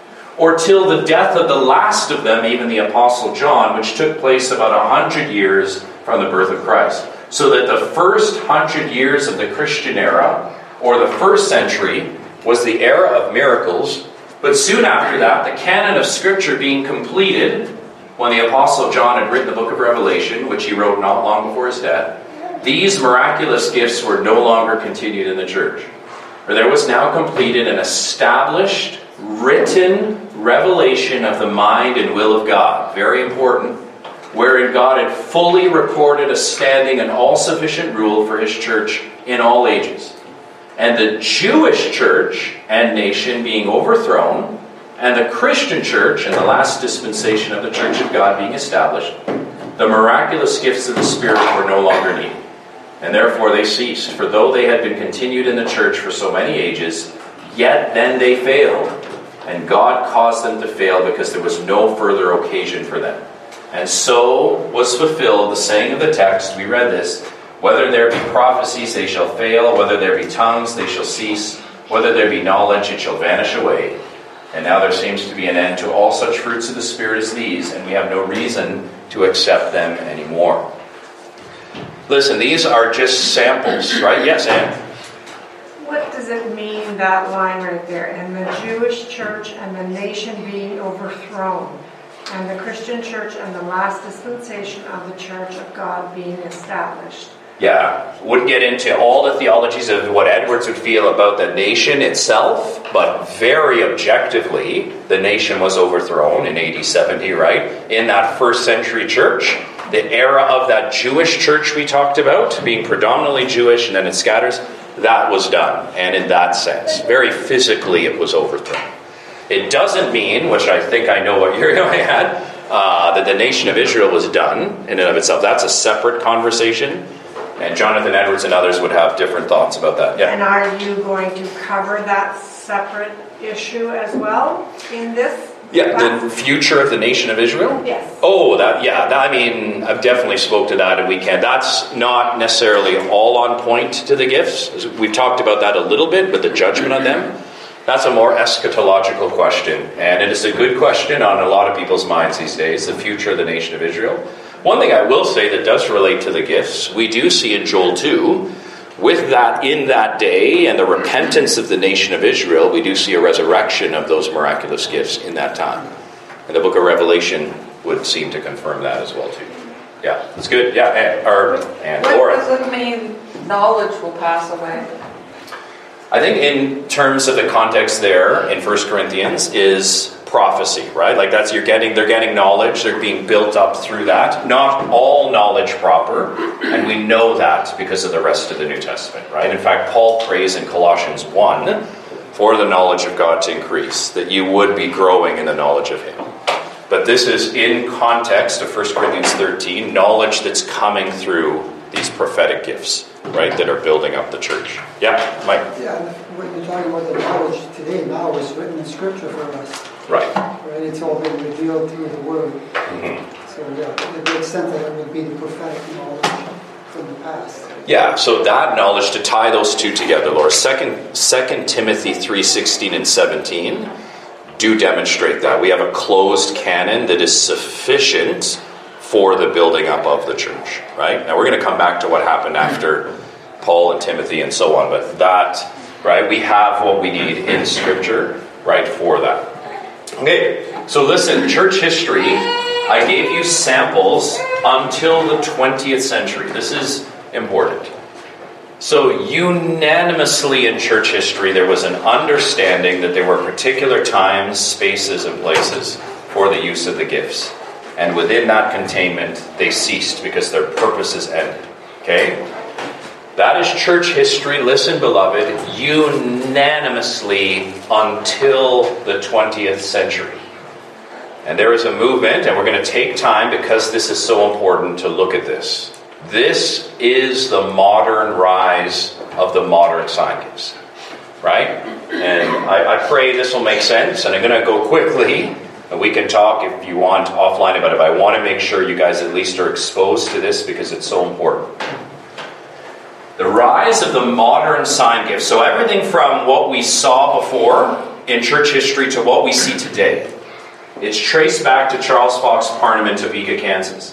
Or till the death of the last of them, even the Apostle John, which took place about a hundred years from the birth of Christ. So that the first hundred years of the Christian era, or the first century, was the era of miracles. But soon after that, the canon of Scripture being completed, when the Apostle John had written the book of Revelation, which he wrote not long before his death, these miraculous gifts were no longer continued in the church. For there was now completed an established, written revelation of the mind and will of God. Very important. Wherein God had fully recorded a standing and all-sufficient rule for his church in all ages. And the Jewish church and nation being overthrown, and the Christian church and the last dispensation of the church of God being established, the miraculous gifts of the Spirit were no longer needed. And therefore they ceased. For though they had been continued in the church for so many ages, yet then they failed. And God caused them to fail because there was no further occasion for them. And so was fulfilled the saying of the text, we read this, whether there be prophecies, they shall fail. Whether there be tongues, they shall cease. Whether there be knowledge, it shall vanish away. And now there seems to be an end to all such fruits of the Spirit as these, and we have no reason to accept them anymore. Listen, these are just samples, right? Yes, Anne? What does it mean, that line right there? And the Jewish church and the nation being overthrown, and the Christian church and the last dispensation of the church of God being established. Yeah, wouldn't get into all the theologies of what Edwards would feel about the nation itself, but very objectively, the nation was overthrown in A D seventy, right? In that first century church, the era of that Jewish church we talked about, being predominantly Jewish and then it scatters, that was done. And in that sense, very physically it was overthrown. It doesn't mean, which I think I know what you're going at, uh, that the nation of Israel was done in and of itself. That's a separate conversation. And Jonathan Edwards and others would have different thoughts about that. Yeah. And are you going to cover that separate issue as well in this? Yeah, class? the future of the nation of Israel? Yes. Oh, that, yeah, that, I mean, I've definitely spoke to that and we can. That's not necessarily all on point to the gifts. We've talked about that a little bit, but the judgment on them, that's a more eschatological question. And it is a good question on a lot of people's minds these days, the future of the nation of Israel. One thing I will say that does relate to the gifts, we do see in Joel two, with that in that day and the repentance of the nation of Israel, we do see a resurrection of those miraculous gifts in that time. And the book of Revelation would seem to confirm that as well too. Yeah, that's good. Yeah, and, or, and What Laura. does it mean knowledge will pass away? I think in terms of the context there in First Corinthians is prophecy, right? Like that's you're getting they're getting knowledge, they're being built up through that. Not all knowledge proper, and we know that because of the rest of the New Testament, right? In fact, Paul prays in Colossians one for the knowledge of God to increase, that you would be growing in the knowledge of him. But this is in context of First Corinthians thirteen, knowledge that's coming through these prophetic gifts, right, that are building up the church. Yeah, Mike? Yeah, what you're talking about, the knowledge today now is written in Scripture for us. Right. Right, it's all been revealed through the Word. Mm-hmm. So yeah, to the extent that it would be the prophetic knowledge from the past. Yeah, so that knowledge, to tie those two together, Laura. Second, Second Timothy three sixteen and seventeen. do demonstrate that. We have a closed canon that is sufficient for the building up of the church, right? Now we're going to come back to what happened after Paul and Timothy and so on, but that, right, we have what we need in Scripture, right, for that. Okay, so listen, church history, I gave you samples until the twentieth century. This is important. So unanimously in church history, there was an understanding that there were particular times, spaces, and places for the use of the gifts. And within that containment, they ceased because their purposes ended. Okay? That is church history, listen, beloved, unanimously until the twentieth century. And there is a movement, and we're going to take time because this is so important to look at this. This is the modern rise of the modern sign gifts, right? And I, I pray this will make sense, and I'm going to go quickly, and we can talk if you want offline about it, but I want to make sure you guys at least are exposed to this because it's so important. The rise of the modern sign gifts, so everything from what we saw before in church history to what we see today, it's traced back to Charles Fox Parham in Topeka, Kansas.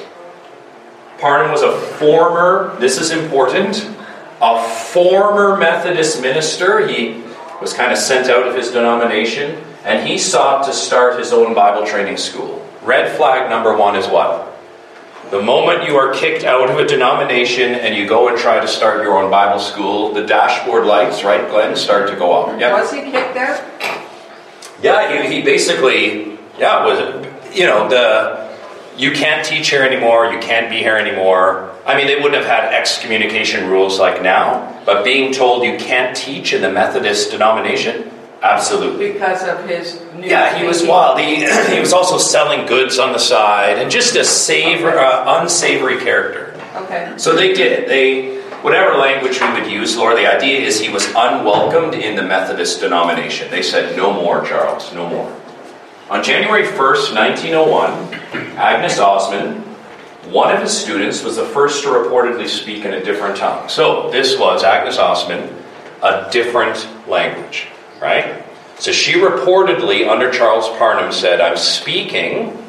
Parham was a former, this is important, a former Methodist minister. He was kind of sent out of his denomination, and he sought to start his own Bible training school. Red flag number one is what? The moment you are kicked out of a denomination and you go and try to start your own Bible school, the dashboard lights, right, Glenn, start to go off. Yeah. Was he kicked out? Yeah, he, he basically, yeah, was, you know, the... You can't teach here anymore, you can't be here anymore. I mean, they wouldn't have had excommunication rules like now, but being told you can't teach in the Methodist denomination, absolutely. Because of his new Yeah, he was thinking. wild. He, he was also selling goods on the side, and just a savor, uh, unsavory character. Okay. So they did it. They, whatever language we would use, Laura, the idea is he was unwelcomed in the Methodist denomination. They said, no more, Charles, no more. On January first, nineteen oh one, Agnes Osman, one of his students, was the first to reportedly speak in a different tongue. So this was, Agnes Osman, a different language, right? So she reportedly, under Charles Parham, said, I'm speaking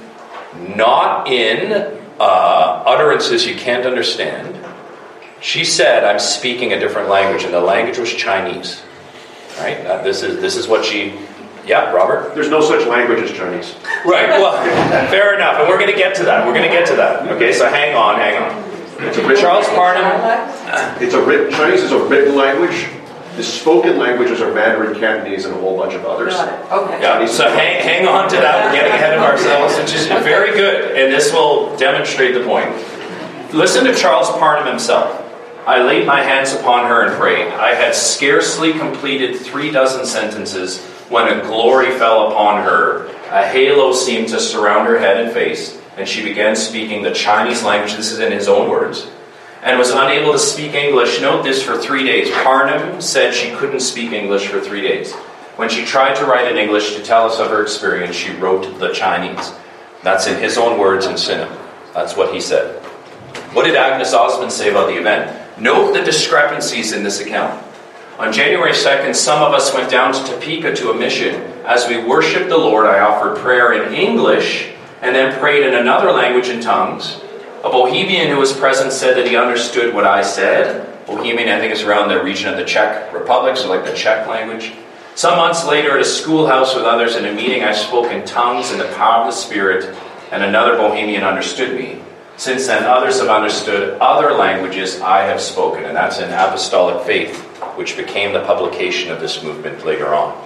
not in uh, utterances you can't understand. She said, I'm speaking a different language, and the language was Chinese, right? Uh, this is this is what she... Yeah, Robert? There's no such language as Chinese. Right, well, fair enough, and we're going to get to that. We're going to get to that. Okay, so hang on, hang on. It's a written, Charles Parham... It's a written, Chinese is a written language. The spoken languages are Mandarin, Cantonese, and a whole bunch of others. Got it. Okay. Yeah, so hang, hang on to that. We're getting ahead of ourselves, which is very good, and this will demonstrate the point. Listen to Charles Parham himself. I laid my hands upon her and prayed. I had scarcely completed three dozen sentences when a glory fell upon her. A halo seemed to surround her head and face, and she began speaking the Chinese language, this is in his own words, and was unable to speak English. Note this, for three days. Parham said she couldn't speak English for three days. When she tried to write in English to tell us of her experience, she wrote the Chinese. That's in his own words in Sinem. That's what he said. What did Agnes Osman say about the event? Note the discrepancies in this account. On January second, some of us went down to Topeka to a mission. As we worshipped the Lord, I offered prayer in English and then prayed in another language in tongues. A Bohemian who was present said that he understood what I said. Bohemian, I think, is around the region of the Czech Republic, so like the Czech language. Some months later, at a schoolhouse with others in a meeting, I spoke in tongues in the power of the Spirit, and another Bohemian understood me. Since then, others have understood other languages I have spoken, and that's in Apostolic Faith, which became the publication of this movement later on.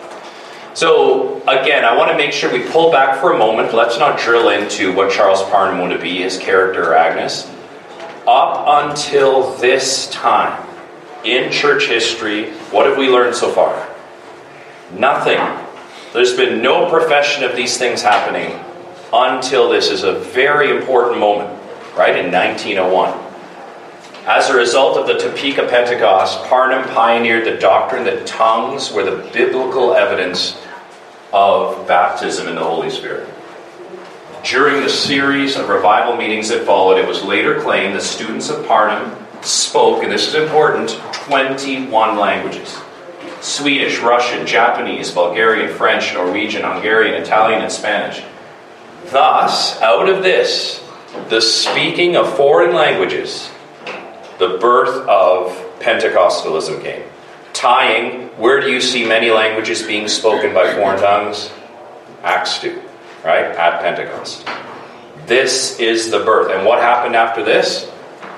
So, again, I want to make sure we pull back for a moment. Let's not drill into what Charles Parham wanted to be, his character, Agnes. Up until this time, in church history, what have we learned so far? Nothing. There's been no profession of these things happening until this is a very important moment, right, in nineteen oh one. As a result of the Topeka Pentecost, Parham pioneered the doctrine that tongues were the biblical evidence of baptism in the Holy Spirit. During the series of revival meetings that followed, it was later claimed that students of Parham spoke, and this is important, twenty-one languages. Swedish, Russian, Japanese, Bulgarian, French, Norwegian, Hungarian, Italian, and Spanish. Thus, out of this, the speaking of foreign languages, the birth of Pentecostalism came. Tying, where do you see many languages being spoken by foreign tongues? Acts two, right? At Pentecost. This is the birth. And what happened after this?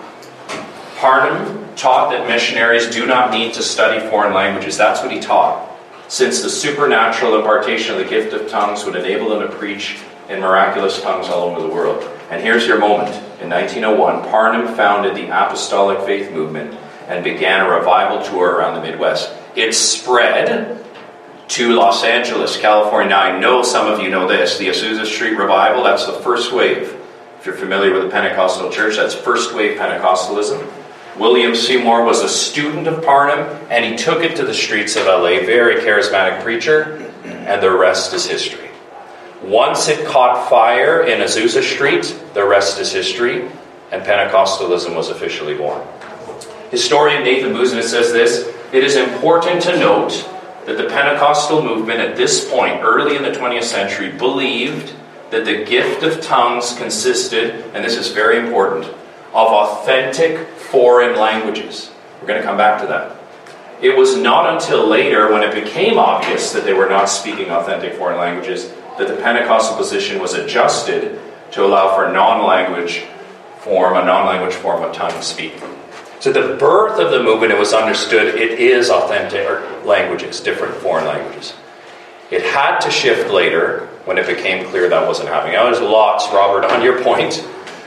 Parham taught that missionaries do not need to study foreign languages. That's what he taught. Since the supernatural impartation of the gift of tongues would enable them to preach in miraculous tongues all over the world. And here's your moment. In nineteen oh one, Parham founded the Apostolic Faith Movement and began a revival tour around the Midwest. It spread to Los Angeles, California. Now, I know some of you know this. The Azusa Street Revival, that's the first wave. If you're familiar with the Pentecostal church, that's first wave Pentecostalism. William Seymour was a student of Parham, and he took it to the streets of L A. Very charismatic preacher, and the rest is history. Once it caught fire in Azusa Street, the rest is history, and Pentecostalism was officially born. Historian Nathan Busenitz says this: it is important to note that the Pentecostal movement at this point, early in the twentieth century, believed that the gift of tongues consisted, and this is very important, of authentic foreign languages. We're going to come back to that. It was not until later, when it became obvious that they were not speaking authentic foreign languages, that the Pentecostal position was adjusted to allow for non-language form, a non-language form of tongue speaking. So the birth of the movement, it was understood it is authentic languages, different foreign languages. It had to shift later when it became clear that wasn't happening. Now there's lots, Robert, on your point.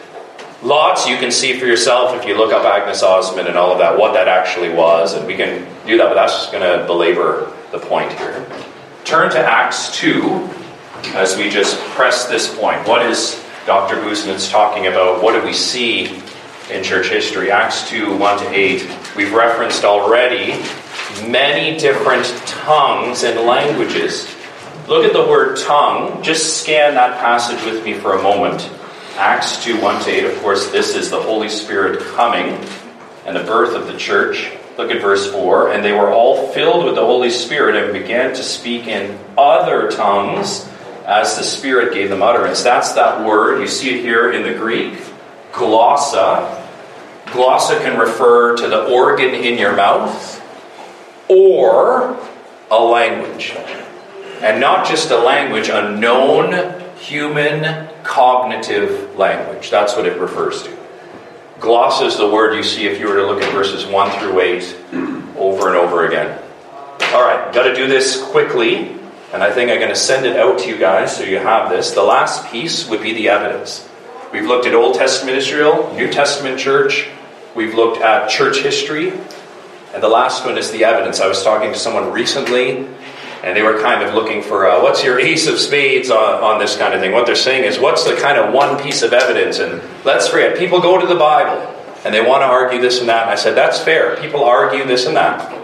Lots you can see for yourself if you look up Agnes Osmond and all of that, what that actually was, and we can do that, but that's just going to belabor the point here. Turn to Acts two as we just press this point. What is Doctor Busenitz talking about? What do we see in church history? Acts two, one to eight. We've referenced already many different tongues and languages. Look at the word tongue. Just scan that passage with me for a moment. Acts two, one to eight. Of course, this is the Holy Spirit coming and the birth of the church. Look at verse four. And they were all filled with the Holy Spirit and began to speak in other tongues as the Spirit gave them utterance. That's that word. You see it here in the Greek. Glossa. Glossa can refer to the organ in your mouth or a language. And not just a language, a known human cognitive language. That's what it refers to. Glossa is the word you see if you were to look at verses one through eight over and over again. All right, got to do this quickly, and I think I'm going to send it out to you guys so you have this. The last piece would be the evidence. We've looked at Old Testament Israel, New Testament church. We've looked at church history. And the last one is the evidence. I was talking to someone recently, and they were kind of looking for, uh, what's your ace of spades on, on this kind of thing? What they're saying is, what's the kind of one piece of evidence? And let's forget, people go to the Bible, and they want to argue this and that. And I said, that's fair. People argue this and that.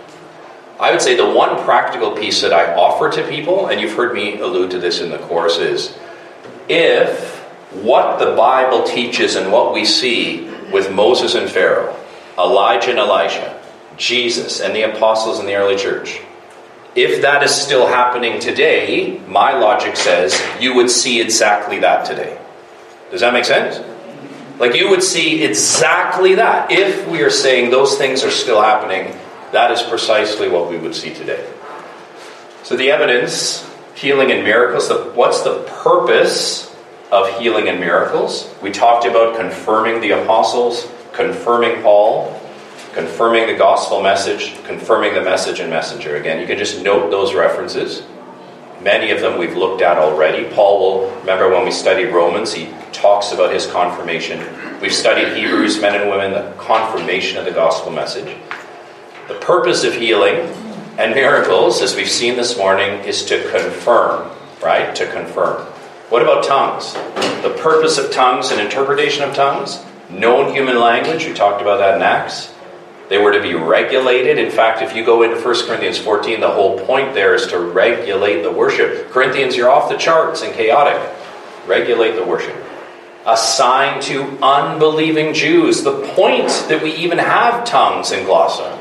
I would say the one practical piece that I offer to people, and you've heard me allude to this in the course, is if what the Bible teaches and what we see with Moses and Pharaoh, Elijah and Elisha, Jesus and the apostles in the early church, if that is still happening today, my logic says you would see exactly that today. Does that make sense? Like you would see exactly that. If we are saying those things are still happening, that is precisely what we would see today. So the evidence, healing and miracles, the, what's the purpose of healing and miracles? We talked about confirming the apostles, confirming Paul, confirming the gospel message, confirming the message and messenger. Again, you can just note those references. Many of them we've looked at already. Paul will, remember when we studied Romans, he talks about his confirmation. We've studied Hebrews, men and women, the confirmation of the gospel message. The purpose of healing and miracles, as we've seen this morning, is to confirm, right? To confirm. What about tongues? The purpose of tongues and interpretation of tongues, known human language, we talked about that in Acts. They were to be regulated. In fact, if you go into First Corinthians fourteen, the whole point there is to regulate the worship. Corinthians, you're off the charts and chaotic. Regulate the worship. Assigned to unbelieving Jews. The point that we even have tongues and glossa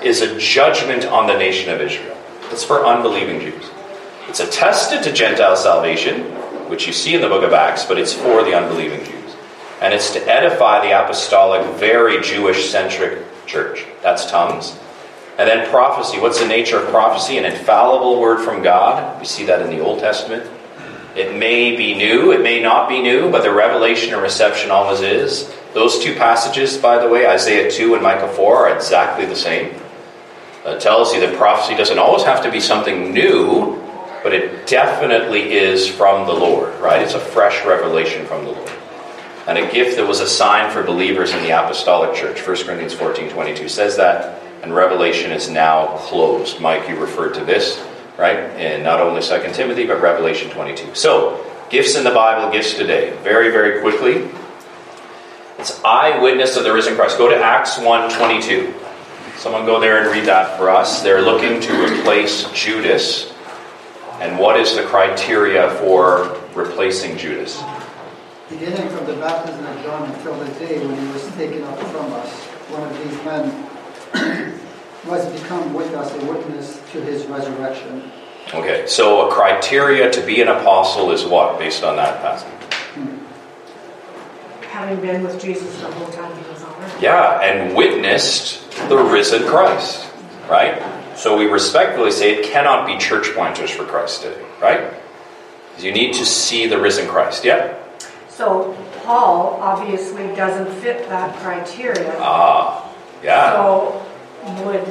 is a judgment on the nation of Israel. It's for unbelieving Jews. It's attested to Gentile salvation, which you see in the book of Acts, but it's for the unbelieving Jews. And it's to edify the apostolic, very Jewish-centric church. That's tongues. And then prophecy. What's the nature of prophecy? An infallible word from God. We see that in the Old Testament. It may be new, it may not be new, but the revelation and reception always is. Those two passages, by the way, Isaiah two and Micah four, are exactly the same. It tells you that prophecy doesn't always have to be something new, but it definitely is from the Lord, right? It's a fresh revelation from the Lord. And a gift that was a sign for believers in the apostolic church. First Corinthians fourteen twenty-two says that, and Revelation is now closed. Mike, you referred to this, right? In not only Second Timothy, but Revelation twenty-two. So, gifts in the Bible, gifts today. Very, very quickly. It's eyewitness of the risen Christ. Go to Acts one twenty-two. Someone go there and read that for us. They're looking to replace Judas. And what is the criteria for replacing Judas? Beginning from the baptism of John until the day when he was taken up from us, one of these men was become with us a witness to his resurrection. Okay, so a criteria to be an apostle is what, based on that passage? Hmm. Having been with Jesus the whole time he was on earth. Yeah, and witnessed the risen Christ, right? So we respectfully say it cannot be church planters for Christ today, right? You need to see the risen Christ, yeah? So Paul obviously doesn't fit that criteria. Ah, yeah. So would...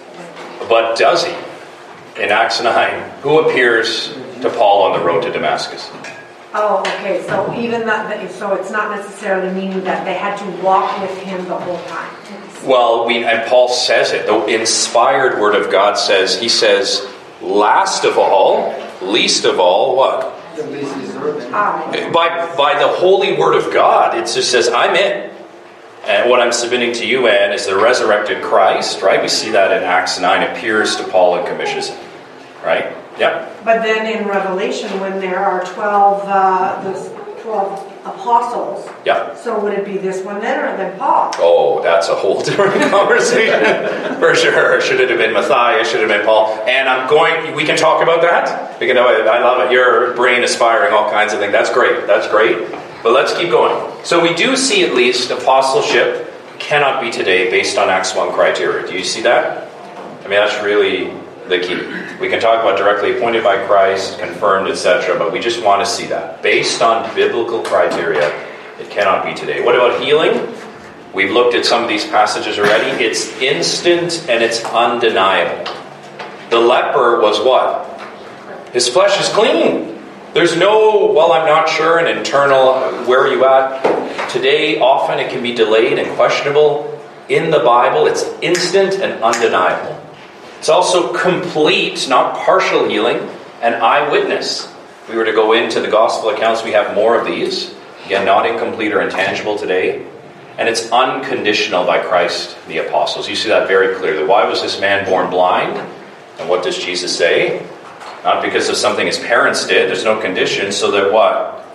But does he? In Acts nine, who appears to Paul on the road to Damascus? Oh, okay. So even that, so it's not necessarily meaning that they had to walk with him the whole time. Well, we, and Paul says it. The inspired word of God says, he says, last of all, least of all, what? The least deserving. Ah, By, by the holy word of God, it just says, I'm in. And what I'm submitting to you, Anne, is the resurrected Christ, right? We see that in Acts nine, appears to Paul and commissions him, right? Yeah. But then in Revelation, when there are twelve, uh, those twelve apostles, Yeah. so would it be this one then, or then Paul? Oh, that's a whole different conversation. For sure. Should it have been Matthias? Should it have been Paul? And I'm going, we can talk about that. We can, I love it. Your brain aspiring all kinds of things. That's great. That's great. But let's keep going. So we do see at least apostleship cannot be today based on Acts one criteria. Do you see that? I mean, that's really the key. We can talk about directly appointed by Christ, confirmed, et cetera, but we just want to see that. Based on biblical criteria, it cannot be today. What about healing? We've looked at some of these passages already. It's instant and it's undeniable. The leper was what? His flesh is clean. There's no, well, I'm not sure, an internal, where are you at? Today, often it can be delayed and questionable. In the Bible, it's instant and undeniable. It's also complete, not partial healing, and eyewitness. If we were to go into the gospel accounts, we have more of these. Again, not incomplete or intangible today. And it's unconditional by Christ and the apostles. You see that very clearly. Why was this man born blind? And what does Jesus say? Not because of something his parents did. There's no condition, so that what?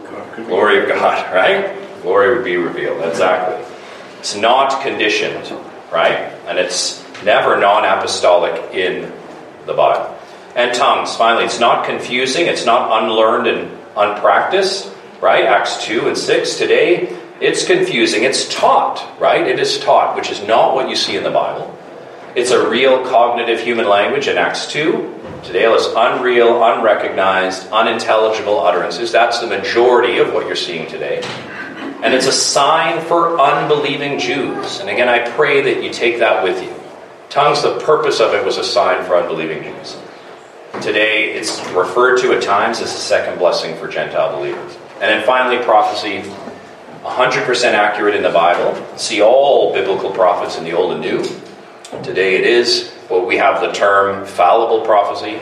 Glory of God, right? Glory would be revealed. Exactly. It's not conditioned, right? And it's never non-apostolic in the Bible. And tongues, finally, it's not confusing. It's not unlearned and unpracticed, right? Acts two and six. Today, it's confusing. It's taught, right? It is taught, which is not what you see in the Bible. It's a real cognitive human language in Acts two. Today, it's unreal, unrecognized, unintelligible utterances. That's the majority of what you're seeing today. And it's a sign for unbelieving Jews. And again, I pray that you take that with you. Tongues, the purpose of it was a sign for unbelieving Jews. Today, it's referred to at times as a second blessing for Gentile believers. And then finally, prophecy, one hundred percent accurate in the Bible. See all biblical prophets in the Old and New. Today it is what we have the term fallible prophecy.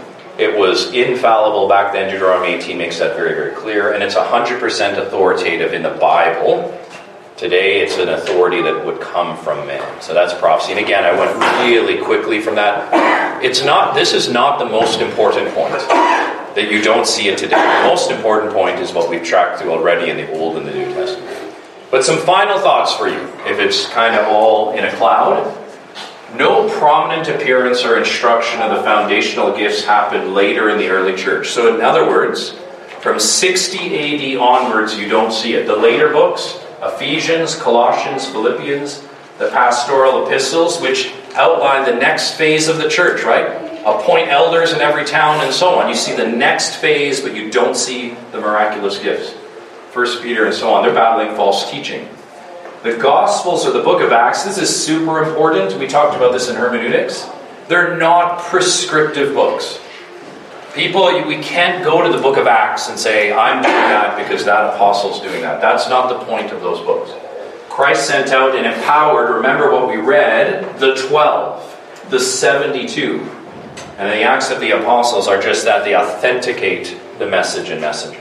It was infallible back then. Deuteronomy eighteen makes that very, very clear. And it's one hundred percent authoritative in the Bible. Today it's an authority that would come from man. So that's prophecy. And again, I went really quickly from that. It's not. This is not the most important point. That you don't see it today. The most important point is what we've tracked through already in the Old and the New Testament. But some final thoughts for you. If it's kind of all in a cloud, No prominent appearance or instruction of the foundational gifts happened later in the early church. So in other words, from sixty A D onwards, you don't see it. The later books, Ephesians, Colossians, Philippians, the pastoral epistles, which outline the next phase of the church, right? Appoint elders in every town and so on. You see the next phase, but you don't see the miraculous gifts. First Peter and so on. They're battling false teaching. The Gospels or the book of Acts, this is super important. We talked about this in hermeneutics. They're not prescriptive books. People, we can't go to the book of Acts and say, I'm doing that because that apostle's doing that. That's not the point of those books. Christ sent out and empowered, remember what we read, the twelve, the seventy-two. And the Acts of the Apostles are just that. They authenticate the message and messenger.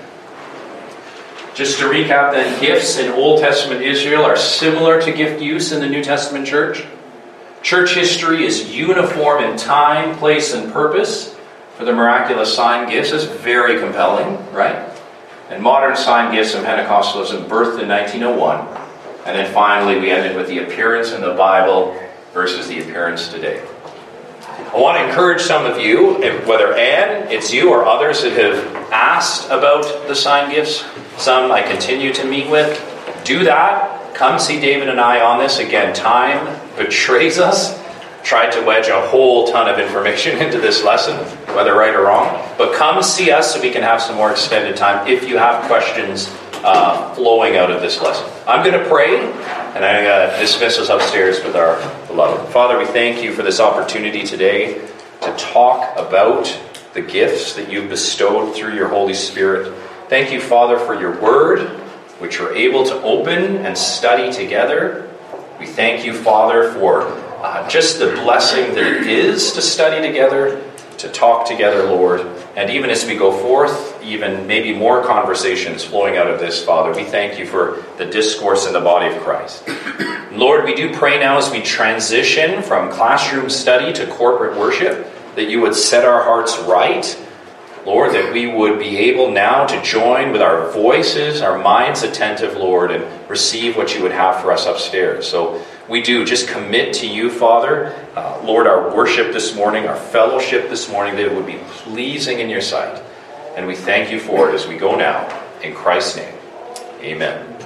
Just to recap then, gifts in Old Testament Israel are similar to gift use in the New Testament church. Church history is uniform in time, place, and purpose for the miraculous sign gifts. It's very compelling, right? And modern sign gifts and Pentecostalism birthed in nineteen oh one. And then finally we ended with the appearance in the Bible versus the appearance today. I want to encourage some of you, whether Anne, it's you, or others that have asked about the sign gifts, some I continue to meet with, do that. Come see David and I on this. Again, time betrays us. Tried to wedge a whole ton of information into this lesson, whether right or wrong. But come see us so we can have some more extended time if you have questions uh, flowing out of this lesson. I'm going to pray, and I'm going to dismiss us upstairs with our beloved. Father, we thank you for this opportunity today to talk about the gifts that you've bestowed through your Holy Spirit. Thank you, Father, for your word, which we're able to open and study together. We thank you, Father, for uh, just the blessing that it is to study together, to talk together, Lord. And even as we go forth, even maybe more conversations flowing out of this, Father, we thank you for the discourse in the body of Christ. Lord, we do pray now as we transition from classroom study to corporate worship, that you would set our hearts right. Lord, that we would be able now to join with our voices, our minds attentive, Lord, and receive what you would have for us upstairs. So we do just commit to you, Father, uh, Lord, our worship this morning, our fellowship this morning, that it would be pleasing in your sight. And we thank you for it as we go now. In Christ's name, amen.